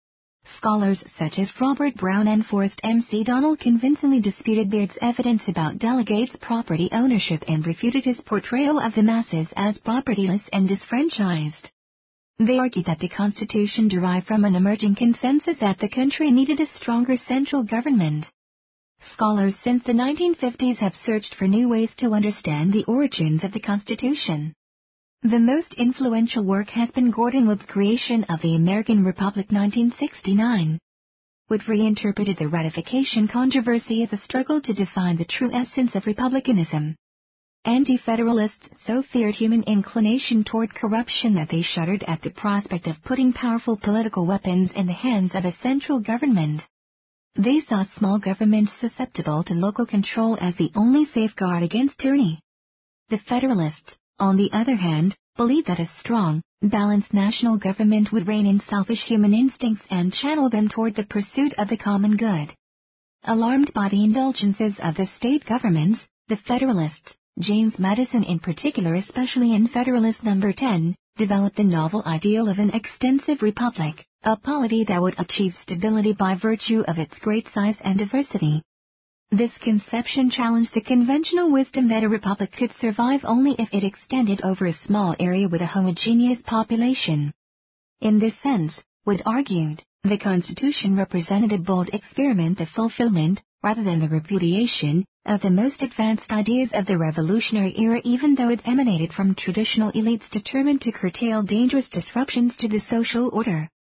Scholars such as Robert Brown and Forrest M C Donald convincingly disputed Beard's evidence about delegates' property ownership and refuted his portrayal of the masses as propertyless and disfranchised. They argued that the Constitution derived from an emerging consensus that the country needed a stronger central government. Scholars since the nineteen fifties have searched for new ways to understand the origins of the Constitution. The most influential work has been Gordon Wood's creation of the American Republic nineteen sixty-nine. Wood reinterpreted the ratification controversy as a struggle to define the true essence of republicanism. Anti-federalists so feared human inclination toward corruption that they shuddered at the prospect of putting powerful political weapons in the hands of a central government. They saw small government susceptible to local control as the only safeguard against tyranny. The Federalists, on the other hand, believed that a strong, balanced national government would rein in selfish human instincts and channel them toward the pursuit of the common good. Alarmed by the indulgences of the state governments, the Federalists, James Madison in particular, especially in Federalist Number ten, developed the novel ideal of an extensive republic, a polity that would achieve stability by virtue of its great size and diversity. This conception challenged the conventional wisdom that a republic could survive only if it extended over a small area with a homogeneous population. In this sense, Wood argued, the Constitution represented a bold experiment, the fulfillment, rather than the repudiation, of the most advanced ideas of the Revolutionary era, even though it emanated from traditional elites determined to curtail dangerous disruptions to the social order.